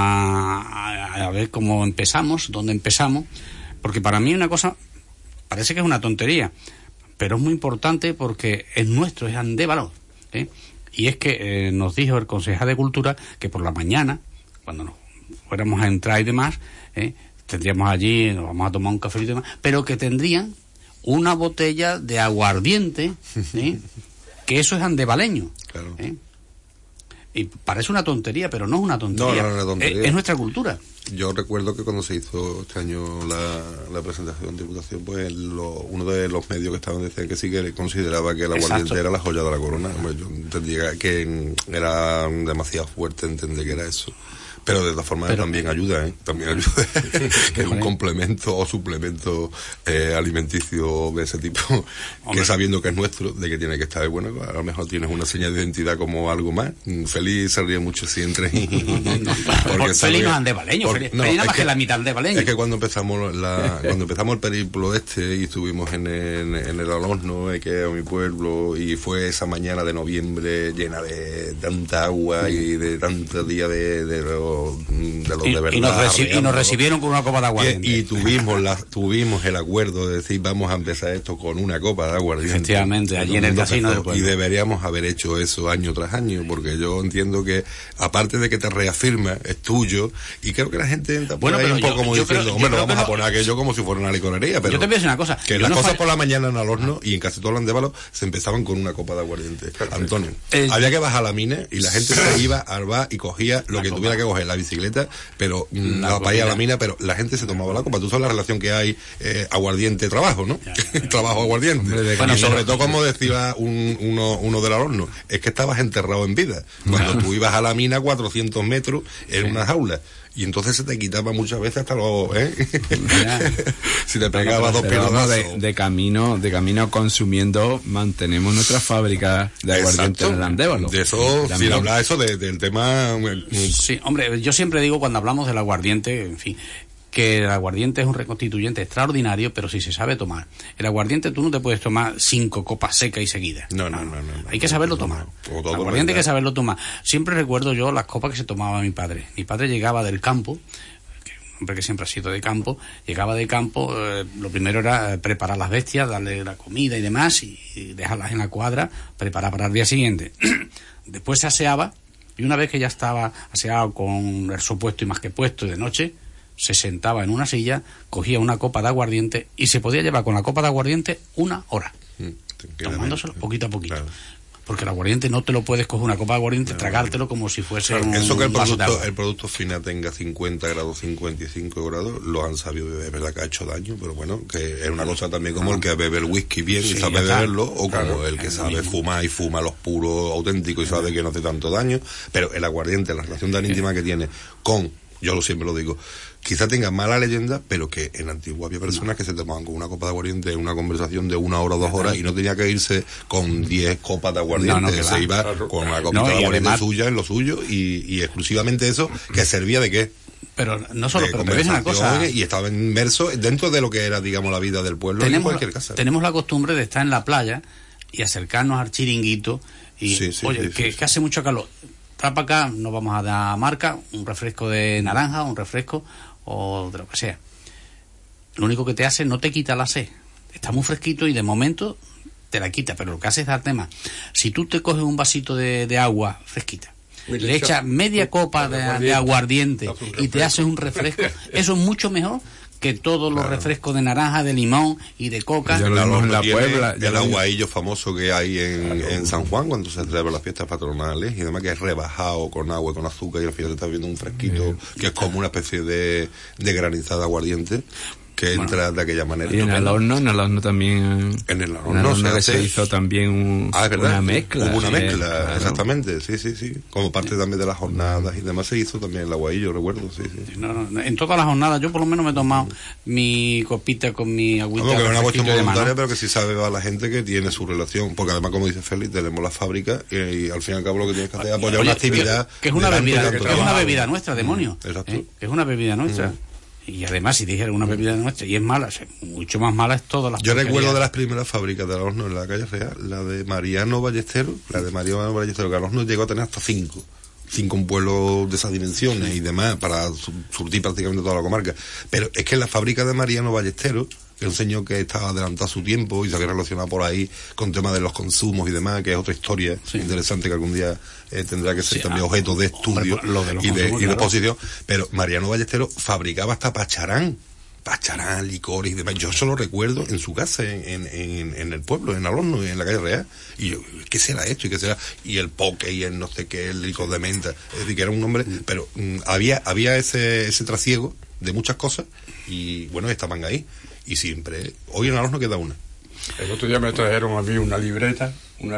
a ver cómo empezamos, dónde empezamos, porque para mí una cosa parece que es una tontería, pero es muy importante porque es nuestro, es Andévalo, y es que nos dijo el concejal de Cultura que por la mañana, cuando nos fuéramos a entrar y demás, tendríamos allí, nos vamos a tomar un café y demás, pero que tendrían una botella de aguardiente, que eso es andevaleño. Claro. Y parece una tontería, pero no es una tontería. No es una tontería. Es nuestra cultura. Yo recuerdo que cuando se hizo este año la presentación de Diputación, pues uno de los medios que estaban decían que sí, que consideraba que el aguardiente era la joya de la corona. Pues yo entendía que era demasiado fuerte entender que era eso. Pero de todas formas también ayuda, también ayuda, que es un complemento o suplemento alimenticio de ese tipo, que sabiendo que es nuestro, de que tiene que estar bueno, a lo mejor tienes una señal de identidad como algo más. Félix se ríe mucho si entre porque Félix no es andevaleño, Félix nada más que la mitad andevaleño. Es que cuando empezamos el periplo y estuvimos en el Alhorno, que es mi pueblo, y fue esa mañana de noviembre llena de tanta agua y de tantos días de los de verdad. Y nos recibieron con una copa de aguardiente. Y tuvimos el acuerdo de decir, vamos a empezar esto con una copa de aguardiente. Efectivamente, allí en el casino del pueblo. Y deberíamos haber hecho eso año tras año, porque yo entiendo que, aparte de que te reafirma, es tuyo, y creo que la gente entra por ahí un poco como diciendo, hombre, lo vamos a poner aquello como si fuera una licorería, pero yo te voy a decir una cosa. Que las cosas por la mañana en Alhorno y en casi todo el Andévalo se empezaban con una copa de aguardiente. Antonio, había que bajar la mina y la gente se iba al bar y cogía lo que tuviera que coger, la bicicleta, pero para ir a la mina, pero la gente se tomaba la copa. Tú sabes la relación que hay aguardiente-trabajo, ¿no? Trabajo-aguardiente. Bueno, y sobre todo, como decía uno del Alhorno, es que estabas enterrado en vida. Cuando tú ibas a la mina 400 metros en una jaula. Y entonces se te quitaba muchas veces hasta los... si te pegaba dos piedrazos. De camino consumiendo, mantenemos nuestra fábrica de aguardiente en el Andévalo. De eso, sin hablar eso del tema... Sí, hombre, yo siempre digo cuando hablamos del aguardiente, en fin, que el aguardiente es un reconstituyente extraordinario, pero si se sabe tomar. El aguardiente tú no te puedes tomar 5 copas secas y seguidas. No. Hay que saberlo tomar. El aguardiente hay que saberlo tomar. Siempre recuerdo yo las copas que se tomaba mi padre. Mi padre llegaba del campo, un hombre que siempre ha sido de campo, llegaba del campo, lo primero era preparar las bestias, darle la comida y demás, y dejarlas en la cuadra, preparar para el día siguiente. Después se aseaba, y una vez que ya estaba aseado con el supuesto y más que puesto de noche, se sentaba en una silla, cogía una copa de aguardiente y se podía llevar con la copa de aguardiente 1 hora, tomándoselo poquito a poquito. Claro. Porque el aguardiente no te lo puedes coger una copa de aguardiente, tragártelo como si fuese eso que el producto final tenga 50 grados, 55 grados, lo han sabido beber, ¿verdad? Que ha hecho daño, pero bueno, que es una cosa también como el que bebe el whisky bien y sabe beberlo, o como el que sabe fumar y fuma los puros auténticos y sabe que no hace tanto daño, pero el aguardiente, la relación tan íntima que tiene con, yo siempre lo digo, quizá tenga mala leyenda, pero que en Antigua había personas que se tomaban con una copa de aguardiente en una conversación de 1 hora o 2 horas y no tenía que irse con 10 copas de aguardiente, se iba con una copita de aguardiente suya en lo suyo y exclusivamente eso, que servía de qué. Pero no solo, pero te ves una cosa. Y estaba inmerso dentro de lo que era, digamos, la vida del pueblo en cualquier casa. Tenemos la costumbre de estar en la playa y acercarnos al chiringuito y, que hace mucho calor. Trae para acá, nos vamos a dar marca, un refresco de naranja, un refresco o de lo que sea. Lo único que te hace, no te quita la sed. Está muy fresquito y de momento te la quita, pero lo que hace es darte más. Si tú te coges un vasito de agua fresquita, le echas media copa de aguardiente y te haces un refresco, eso es mucho mejor que todos los refrescos de naranja, de limón y de coca. Ya lo vimos en la Puebla. El aguaillo famoso que hay en San Juan cuando se celebran las fiestas patronales y demás, que es rebajado con agua, con azúcar, y al final te estás viendo un fresquito que es como una especie de granizada aguardiente que entra de aquella manera. Y en el horno también. En el horno se hizo también una mezcla. Hubo una mezcla, claro. Exactamente, sí. Como parte también de las jornadas y demás se hizo también el aguaillo, recuerdo, sí. No, en todas las jornadas yo por lo menos me he tomado mi copita con mi agüita. Que es una cuestión voluntaria, pero que sí sabe a la gente que tiene su relación, porque además, como dice Félix, tenemos la fábrica y al fin y al cabo lo que tienes que hacer es apoyar una actividad. Que es una bebida nuestra, demonio. Exacto. Que es una bebida nuestra. Y además, si dijera una bebida nuestra y es mala, mucho más mala es todas las. Yo recuerdo de las primeras fábricas de horno en la calle Real, la de Mariano Ballesteros, que al horno llegó a tener hasta 5 un pueblo de esas dimensiones y demás, para surtir prácticamente toda la comarca. Pero es que la fábrica de Mariano Ballesteros, que es un señor que estaba adelantado a su tiempo y se había relacionado por ahí con temas de los consumos y demás, que es otra historia interesante que algún día tendrá que ser también objeto de estudio y de exposición. Pero Mariano Ballesteros fabricaba hasta pacharán, licores y demás. Yo solo recuerdo en su casa, en el pueblo, en Alorno, en la calle Real. Y yo, ¿qué será esto? ¿Y qué será? Y el poke y el no sé qué, el licor de menta. Es decir, que era un hombre, pero había ese trasiego de muchas cosas y bueno, estaban ahí. Y siempre, hoy en Alorno queda una. El otro día me trajeron a mí una libreta,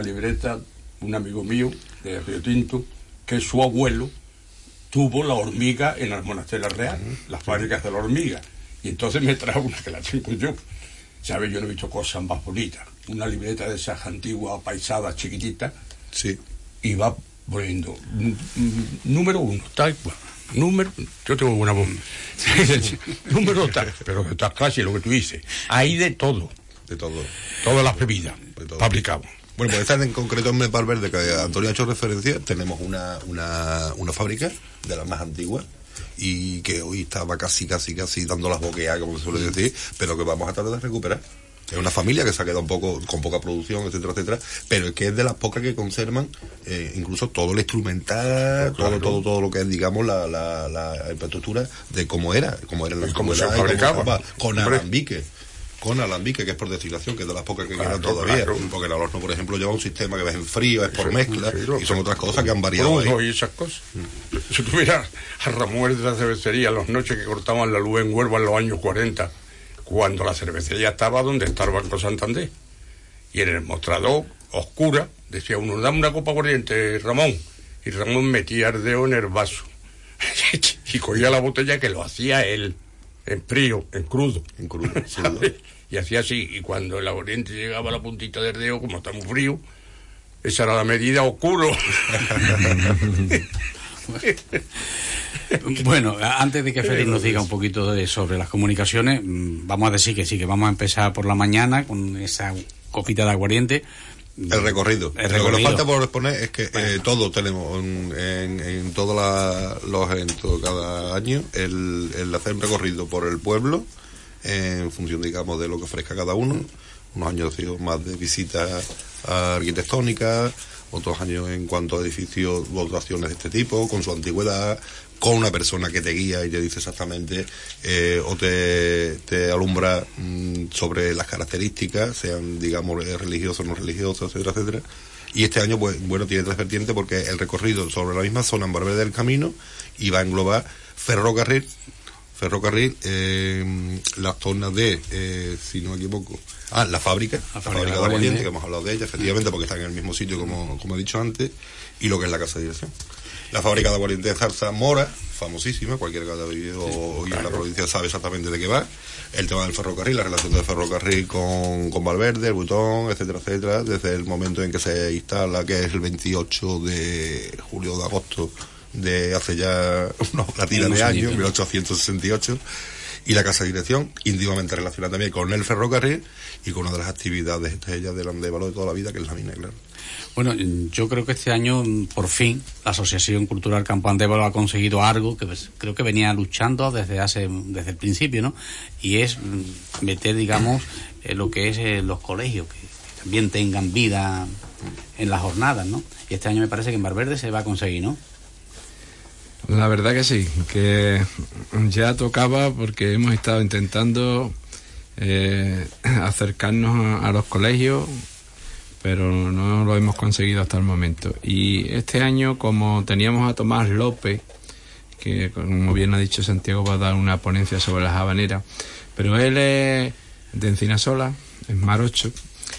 un amigo mío de Río Tinto, que su abuelo tuvo la hormiga en el Monasterio Real, las fábricas de la hormiga. Y entonces me trajo una que la tengo yo. ¿Sabes? Yo no he visto cosas más bonitas. Una libreta de esas antiguas, paisadas, chiquititas. Sí. Y va poniendo número 1, tal cual. Yo tengo buena voz. Número tal, pero que estás casi lo que tú dices. Hay de todo. De todo. Todas las bebidas fabricamos. Bueno, pues esta en concreto en Valverde, que Antonio ha hecho referencia, tenemos una fábrica de las más antiguas y que hoy estaba casi dando las boqueadas, como se suele decir, pero que vamos a tratar de recuperar. Es una familia que se ha quedado un poco con poca producción, etcétera, pero es que es de las pocas que conservan incluso todo el instrumental, claro. todo lo que es, digamos, la infraestructura de cómo era la cómo se fabricaba con alambique, que es por destilación, que es de las pocas que quedan todavía, porque el horno, por ejemplo, lleva un sistema que ves en frío, es por mezcla, y son otras cosas que han variado ahí. Y esas cosas. Si tuviera a Ramuel de la cervecería, las noches que cortaban la luz en Huelva en los años 40, cuando la cervecería estaba donde está el Banco Santander, y en el mostrador, oscura, decía uno, dame una copa corriente, Ramón, y Ramón metía el dedo en el vaso, y cogía la botella que lo hacía él, en frío, en crudo, y hacía así, y cuando el aguardiente llegaba a la puntita del dedo, como está muy frío, esa era la medida oscuro. Bueno, antes de que Félix nos diga un poquito sobre las comunicaciones, vamos a decir que sí, que vamos a empezar por la mañana con esa copita de aguardiente. El recorrido. Lo que nos falta por exponer es que todos tenemos en todos los eventos cada año el hacer un recorrido por el pueblo en función, digamos, de lo que ofrezca cada uno. Unos años ha sido más de visitas arquitectónicas, otros años en cuanto a edificios u dotaciones de este tipo, con su antigüedad, con una persona que te guía y te dice exactamente o te alumbra sobre las características, sean, digamos, religiosos, no religiosos, etcétera. Y este año, pues, bueno, tiene 3 vertientes porque el recorrido sobre la misma zona en Valverde del Camino y va a englobar ferrocarril, las zonas de, si no me equivoco, la fábrica de aguardiente, que hemos hablado de ella, efectivamente, porque está en el mismo sitio, como he dicho antes, y lo que es la casa de dirección. La fábrica de aguardiente de Zarza Mora, famosísima, cualquiera que haya vivido hoy en la provincia sabe exactamente de qué va. El tema del ferrocarril, la relación del ferrocarril con Valverde, el Butón, etcétera, desde el momento en que se instala, que es el 28 de julio o de agosto de hace ya una tira de años, 1868, y la Casa de Dirección, íntimamente relacionada también con el ferrocarril y con una de las actividades estrellas del Andévalo de toda la vida, que es la mina, claro. Bueno, yo creo que este año, por fin, la Asociación Cultural Campo Andévalo ha conseguido algo que creo que venía luchando desde el principio, ¿no? Y es meter, digamos, lo que es los colegios, que también tengan vida en las jornadas, ¿no? Y este año me parece que en Valverde se va a conseguir, ¿no? La verdad que sí, que ya tocaba, porque hemos estado intentando acercarnos a los colegios, pero no lo hemos conseguido hasta el momento. Y este año, como teníamos a Tomás López, que como bien ha dicho Santiago, va a dar una ponencia sobre las habaneras, pero él es de Encinasola, es marocho,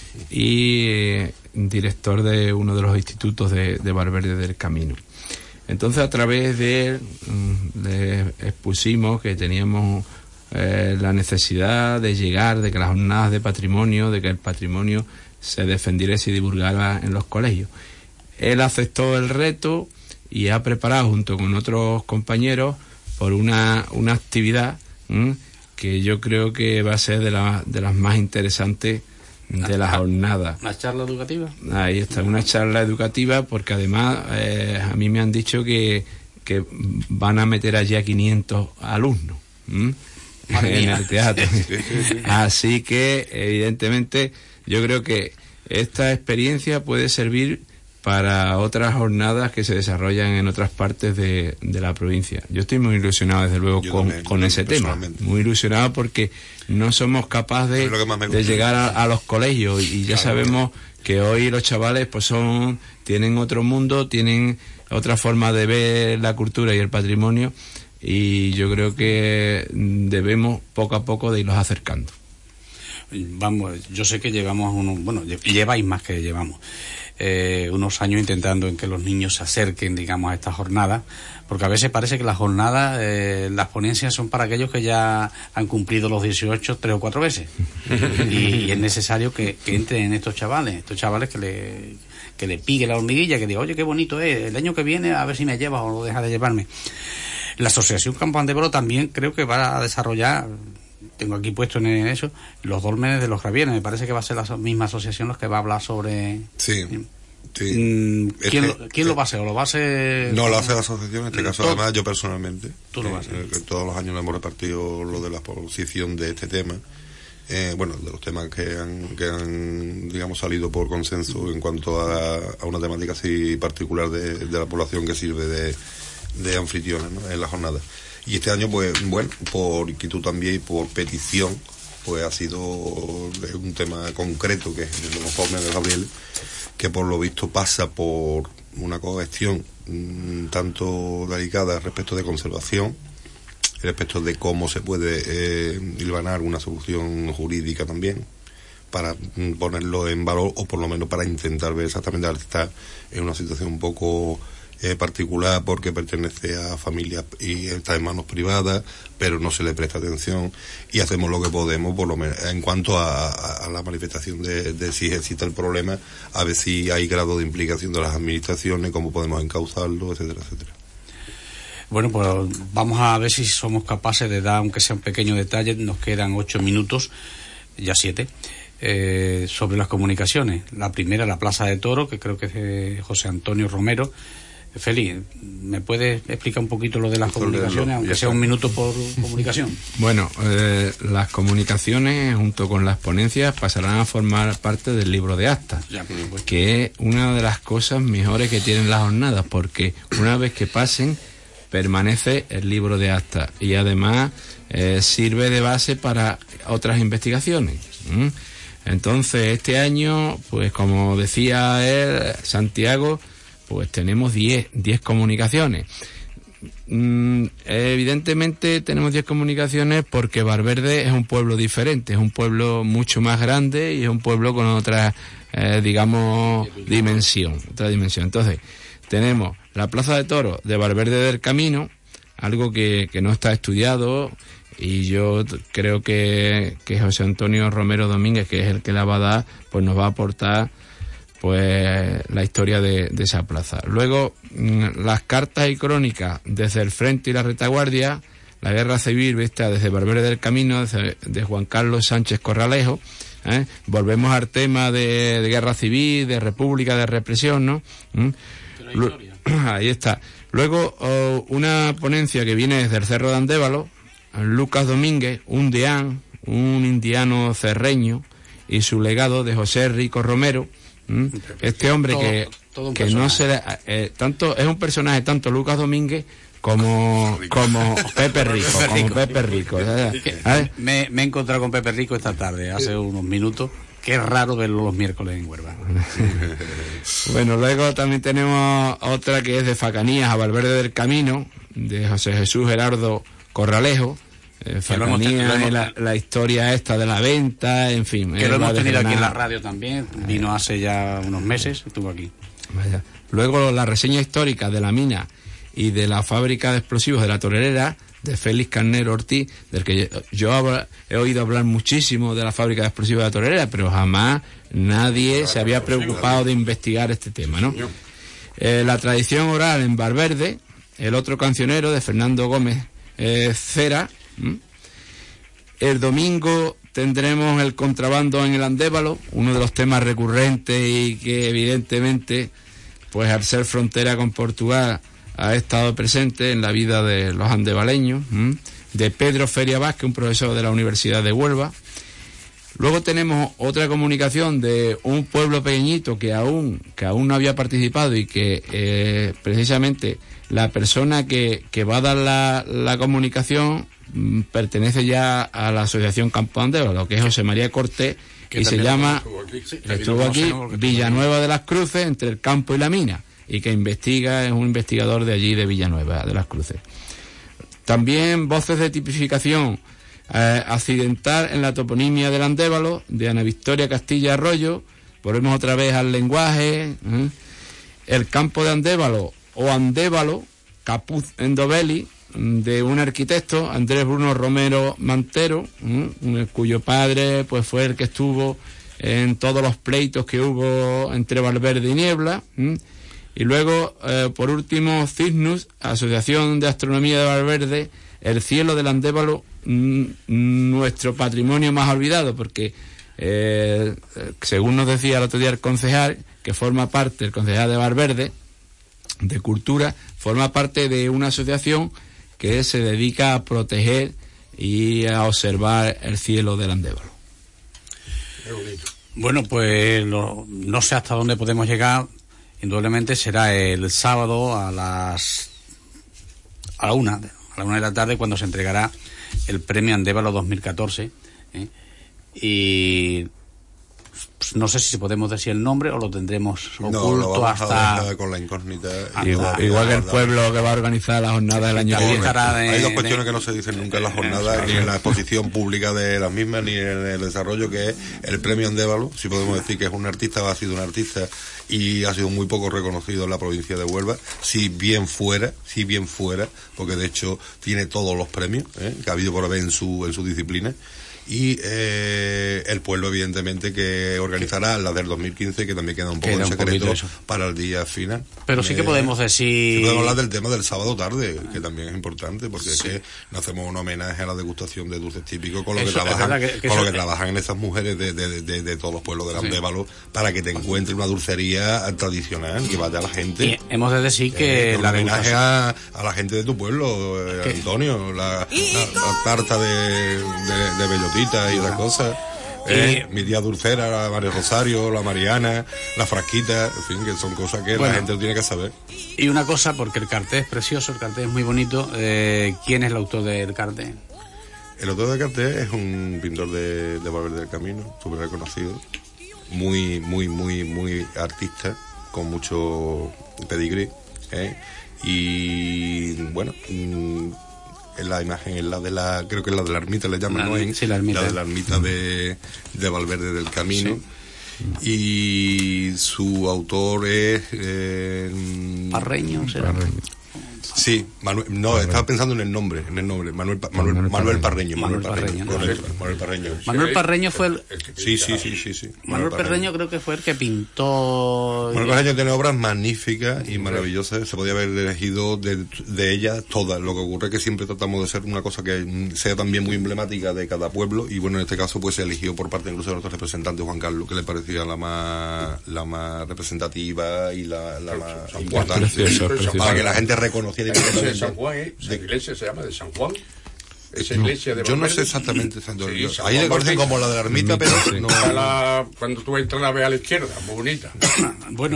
y director de uno de los institutos de Valverde del Camino. Entonces, a través de él le expusimos que teníamos la necesidad de llegar, de que las jornadas de patrimonio, de que el patrimonio se defendiera y se divulgara en los colegios. Él aceptó el reto y ha preparado, junto con otros compañeros, por una actividad que yo creo que va a ser de las más interesantes de la jornada. ¿Una charla educativa? Ahí está, una charla educativa, porque además a mí me han dicho que van a meter allí a 500 alumnos en el teatro. Así que, evidentemente, yo creo que esta experiencia puede servir para otras jornadas que se desarrollan en otras partes de la provincia. Yo estoy muy ilusionado, desde luego, con ese tema. Muy ilusionado, porque no somos capaces de llegar a los colegios, y ya sabemos que hoy los chavales pues tienen otro mundo, tienen otra forma de ver la cultura y el patrimonio, y yo creo que debemos poco a poco de irlos acercando. Vamos, yo sé que llevamos lleváis más que llevamos unos años intentando en que los niños se acerquen, digamos, a estas jornadas, porque a veces parece que las jornadas, las ponencias son para aquellos que ya han cumplido los 18 3 o 4 veces, y es necesario que entren en estos chavales que le pique la hormiguilla, que diga, oye, qué bonito es, el año que viene a ver si me llevas o lo deja de llevarme. La Asociación Campo Andévalo también creo que va a desarrollar, tengo aquí puesto en eso, los dólmenes de los Gravieres. Me parece que va a ser la misma asociación los que va a hablar sobre... Sí. ¿Quién lo va a hacer? ¿O lo va a hacer...? No, lo hace la asociación, en este caso, además, yo personalmente. Tú lo vas a hacer. Todos los años le hemos repartido lo de la exposición de este tema. De los temas que han digamos, salido por consenso en cuanto a una temática así particular de la población que sirve de anfitriona, ¿no?, en la jornada. Y este año, pues, bueno, por inquietud también y por petición, pues ha sido un tema concreto, que es los jóvenes de Gabriel, que por lo visto pasa por una cogestión tanto delicada respecto de conservación, respecto de cómo se puede hilvanar una solución jurídica también, para ponerlo en valor, o por lo menos para intentar ver exactamente. Está en una situación un poco particular, porque pertenece a familias y está en manos privadas, pero no se le presta atención, y hacemos lo que podemos, por lo menos en cuanto a la manifestación de si existe el problema, a ver si hay grado de implicación de las administraciones, cómo podemos encauzarlo, etcétera, etcétera. Bueno, pues vamos a ver si somos capaces de dar, aunque sea un pequeño detalle. Nos quedan 8 minutos, ya 7, sobre las comunicaciones. La primera, la Plaza de Toros, que creo que es de José Antonio Romero. Félix, ¿me puedes explicar un poquito lo de las comunicaciones, aunque sea un minuto por comunicación? Bueno, las comunicaciones, junto con las ponencias, pasarán a formar parte del libro de actas, que es una de las cosas mejores que tienen las jornadas, porque una vez que pasen, permanece el libro de actas, y además sirve de base para otras investigaciones. Entonces, este año, pues como decía él, Santiago, pues tenemos 10 comunicaciones. Evidentemente tenemos 10 comunicaciones porque Valverde es un pueblo diferente, es un pueblo mucho más grande y es un pueblo con otra, digamos, dimensión. Entonces, tenemos la Plaza de Toros de Valverde del Camino, algo que no está estudiado, y yo creo que José Antonio Romero Domínguez, que es el que la va a dar, pues nos va a aportar pues la historia de esa plaza. Luego, las cartas y crónicas desde el frente y la retaguardia, la guerra civil vista desde Valverde del Camino, de Juan Carlos Sánchez Corralejo. Volvemos al tema de guerra civil, de república, de represión, ¿no? Ahí está. Luego, una ponencia que viene desde el Cerro de Andévalo, Lucas Domínguez, un deán, un indiano cerreño, y su legado de José Rico Romero. Este hombre que no se tanto es un personaje tanto Lucas Domínguez como Pepe Rico. Me he encontrado con Pepe Rico esta tarde, hace unos minutos. Qué raro verlo los miércoles en Huelva. Bueno, luego también tenemos otra que es de Facanías a Valverde del Camino, de José Jesús Gerardo Corralejo. Facanías, la historia esta de la venta, en fin. Que lo hemos tenido aquí en la radio también, vino hace ya unos meses, estuvo aquí. Vaya. Luego la reseña histórica de la mina y de la fábrica de explosivos de la Torerera, de Félix Carnero Ortiz, del que yo he oído hablar muchísimo de la fábrica de explosivos de la Torerera, pero jamás nadie se había preocupado de investigar este tema, ¿no? La tradición oral en Valverde, El otro cancionero, de Fernando Gómez Cera. El domingo tendremos el contrabando en el Andévalo, uno de los temas recurrentes y que evidentemente, pues al ser frontera con Portugal, ha estado presente en la vida de los andevaleños, de Pedro Feria Vázquez, un profesor de la Universidad de Huelva. Luego tenemos otra comunicación de un pueblo pequeñito que aún no había participado y que precisamente la persona que va a dar la comunicación pertenece ya a la Asociación Campo Andévalo, que es José María Cortés, y se llama, estuvo aquí, Villanueva de las Cruces, entre el campo y la mina, y que es un investigador de allí, de Villanueva de las Cruces. También voces de tipificación accidental en la toponimia del Andévalo, de Ana Victoria Castilla Arroyo. Volvemos otra vez al lenguaje. El campo de Andévalo o Andévalo, Capuz Endobeli, de un arquitecto, Andrés Bruno Romero Mantero, cuyo padre pues fue el que estuvo en todos los pleitos que hubo entre Valverde y Niebla. Y luego, por último, CISNUS, Asociación de Astronomía de Valverde, el cielo del Andévalo, nuestro patrimonio más olvidado, porque según nos decía el otro día el concejal, que forma parte, el concejal de Valverde, de Cultura, forma parte de una asociación que se dedica a proteger y a observar el cielo del Andévalo. Bueno, pues no sé hasta dónde podemos llegar. Indudablemente será el sábado a la una de la tarde cuando se entregará el premio Andévalo 2014, y pues no sé si podemos decir el nombre o lo tendremos oculto lo vamos hasta a dejar con la incógnita. Igual que el pueblo que va a organizar la jornada del año que viene. Hay dos cuestiones que no se dicen nunca en la jornada, ni en la exposición pública de las mismas, ni en el desarrollo, que es el premio Andévalo. Si podemos decir que es un artista, ha sido un artista y ha sido muy poco reconocido en la provincia de Huelva, si bien fuera, porque de hecho tiene todos los premios que ha habido por haber en su disciplina. Y el pueblo evidentemente que organizará la del 2015, que también queda un poco en secreto para el día final. Pero sí que podemos decir... Sí podemos hablar del tema del sábado tarde, que también es importante, porque es que no hacemos un homenaje a la degustación de dulces típicos con lo que trabajan en esas mujeres de todos los pueblos del Andévalo, para que te encuentres una dulcería tradicional, que vaya la gente. Y hemos de decir que la homenaje a la gente de tu pueblo, Antonio, la tarta de bellotita y esas cosas. Mi tía dulcera, la María Rosario, la Mariana, la Frasquita, en fin, que son cosas que la gente tiene que saber. Y una cosa, porque el cartel es precioso, el cartel es muy bonito. ¿Quién es el autor del cartel? El autor del cartel es un pintor de Valverde del Camino, súper reconocido, muy artista, con mucho pedigrí, y bueno, en la imagen, creo que es la de la ermita, le llaman, ¿no? Sí, la ermita. La de la ermita de Valverde del Camino. Sí. Y su autor es... Parreño, ¿será? Sí, estaba pensando en el nombre, Manuel Parreño. Manuel Parreño fue el... Sí. Manuel Parreño creo que fue el que pintó... Manuel Parreño tiene obras magníficas y maravillosas, se podía haber elegido de ellas todas. Lo que ocurre es que siempre tratamos de hacer una cosa que sea también muy emblemática de cada pueblo, y bueno, en este caso pues se eligió por parte incluso de nuestro representante Juan Carlos, que le parecía la más representativa y la más importante, para que la gente reconociera. La iglesia de San Juan, la iglesia se llama de San Juan. Esa iglesia de yo no sé exactamente. Ahí le conocen como la de la ermita, pero no. Cuando tú entras a ver a la izquierda, muy bonita. Bueno,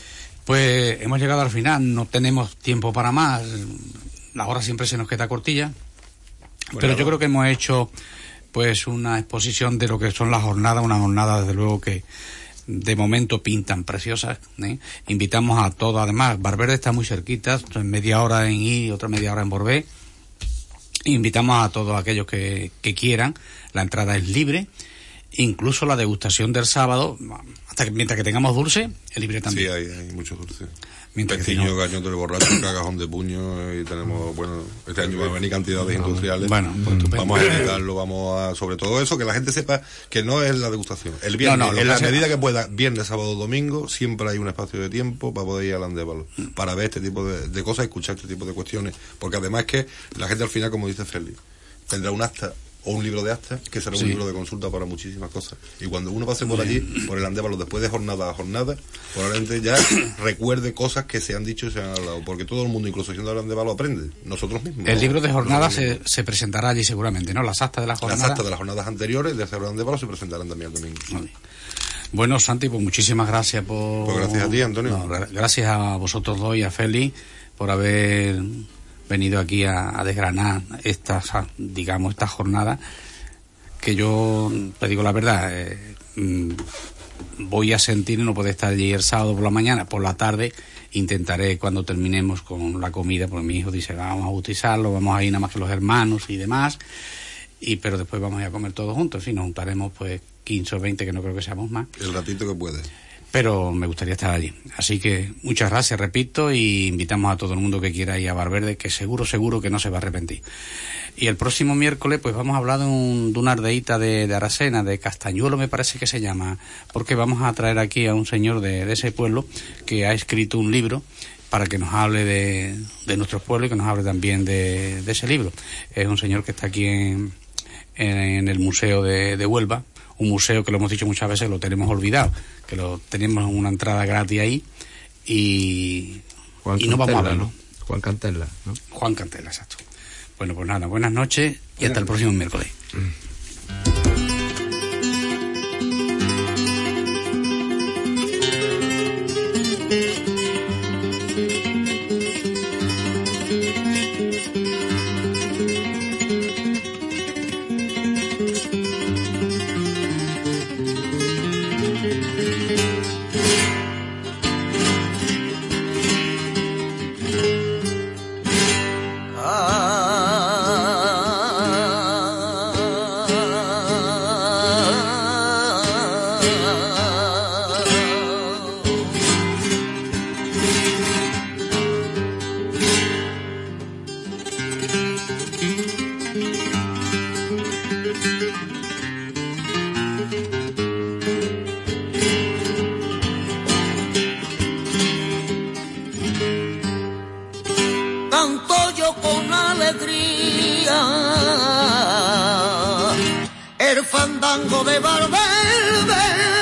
pues hemos llegado al final, no tenemos tiempo para más. La hora siempre se nos queda cortilla. Pero yo creo que hemos hecho pues una exposición de lo que son las jornadas, una jornada desde luego que de momento pintan preciosas, ¿eh? Invitamos a todos, además Barberde está muy cerquita, media hora en Ir y otra media hora en Borbé. Invitamos a todos aquellos que quieran, la entrada es libre, incluso la degustación del sábado, mientras que tengamos dulce, es libre también. Sí, hay muchos dulces. Pestiño, gañote de borracho, cagajón de puño, y tenemos, bueno, este año va a venir cantidades industriales. Bueno, pues vamos a explicarlo, sobre todo eso, que la gente sepa que no es la degustación. El viernes, en la medida que pueda, viernes, sábado, domingo, siempre hay un espacio de tiempo para poder ir al Andévalo, para ver este tipo de cosas, escuchar este tipo de cuestiones, porque además es que la gente al final, como dice Félix, tendrá un acta o un libro de actas, que será un libro de consulta para muchísimas cosas. Y cuando uno pase por allí, por el Andévalo, después de jornada a jornada, probablemente ya recuerde cosas que se han dicho y se han hablado, porque todo el mundo, incluso siendo el Andévalo, aprende, nosotros mismos. El libro de jornada se presentará allí seguramente, ¿no? Las actas de las jornadas. Las actas de las jornadas anteriores de hacer el Andévalo se presentarán también el domingo. Vale. Bueno, Santi, pues muchísimas gracias por... Pues gracias a ti, Antonio. Gracias a vosotros dos y a Félix por haber venido aquí a desgranar esta jornada, que yo te digo la verdad, voy a sentir, no puedo estar allí el sábado por la mañana, por la tarde intentaré cuando terminemos con la comida, porque mi hijo dice vamos a bautizarlo, vamos a ir nada más que los hermanos y demás, pero después vamos a ir a comer todos juntos, y nos juntaremos pues 15 o 20, que no creo que seamos más. El ratito que puede. Pero me gustaría estar allí. Así que muchas gracias, repito, y invitamos a todo el mundo que quiera ir a Barberde, que seguro que no se va a arrepentir. Y el próximo miércoles pues vamos a hablar de una ardeíta de Aracena, de Castañuelo me parece que se llama, porque vamos a traer aquí a un señor de ese pueblo que ha escrito un libro para que nos hable de nuestros pueblos y que nos hable también de ese libro. Es un señor que está aquí en el Museo de Huelva, un museo que lo hemos dicho muchas veces, lo tenemos olvidado, que lo tenemos una entrada gratis ahí y no vamos a verlo. Juan Cantella, ¿no? Juan Cantella, exacto. Bueno, pues nada, buenas noches y hasta el próximo miércoles. fandango de Barberde,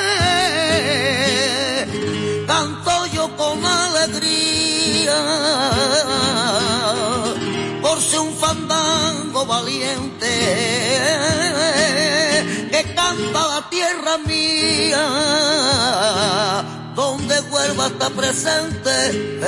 canto yo con alegría, por ser un fandango valiente, que canta la tierra mía, donde Huelva está presente.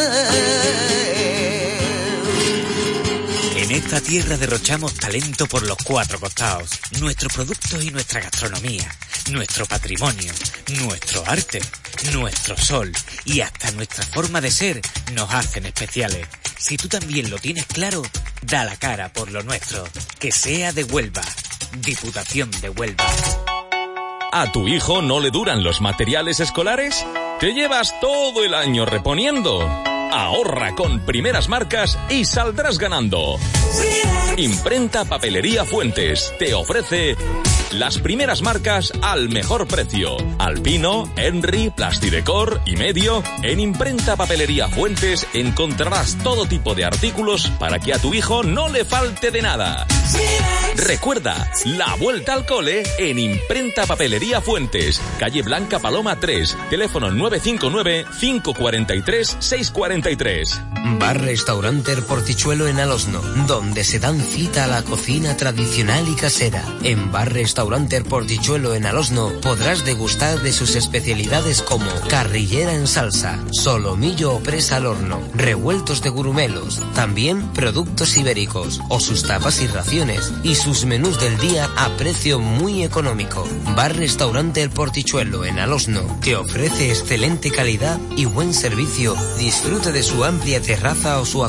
En esta tierra derrochamos talento por los cuatro costados, nuestros productos y nuestra gastronomía, nuestro patrimonio, nuestro arte, nuestro sol y hasta nuestra forma de ser nos hacen especiales. Si tú también lo tienes claro, da la cara por lo nuestro, que sea de Huelva. Diputación de Huelva. ¿A tu hijo no le duran los materiales escolares? ¿Te llevas todo el año reponiendo? Ahorra con primeras marcas y saldrás ganando. Imprenta Papelería Fuentes te ofrece las primeras marcas al mejor precio. Alpino, Henry, Plastidecor y Medio. En Imprenta Papelería Fuentes encontrarás todo tipo de artículos para que a tu hijo no le falte de nada. Recuerda, la vuelta al cole en Imprenta Papelería Fuentes, calle Blanca Paloma 3, teléfono 959-543-643. Bar Restaurante Portichuelo en Alosno, donde se dan cita a la cocina tradicional y casera. En Bar Restaurante Portichuelo en Alosno podrás degustar de sus especialidades como carrillera en salsa, solomillo o presa al horno, revueltos de gurumelos, también productos ibéricos o sus tapas y raciones y sus menús del día a precio muy económico. Bar Restaurante El Portichuelo en Alosno te ofrece excelente calidad y buen servicio. Disfrute de su amplia terraza o su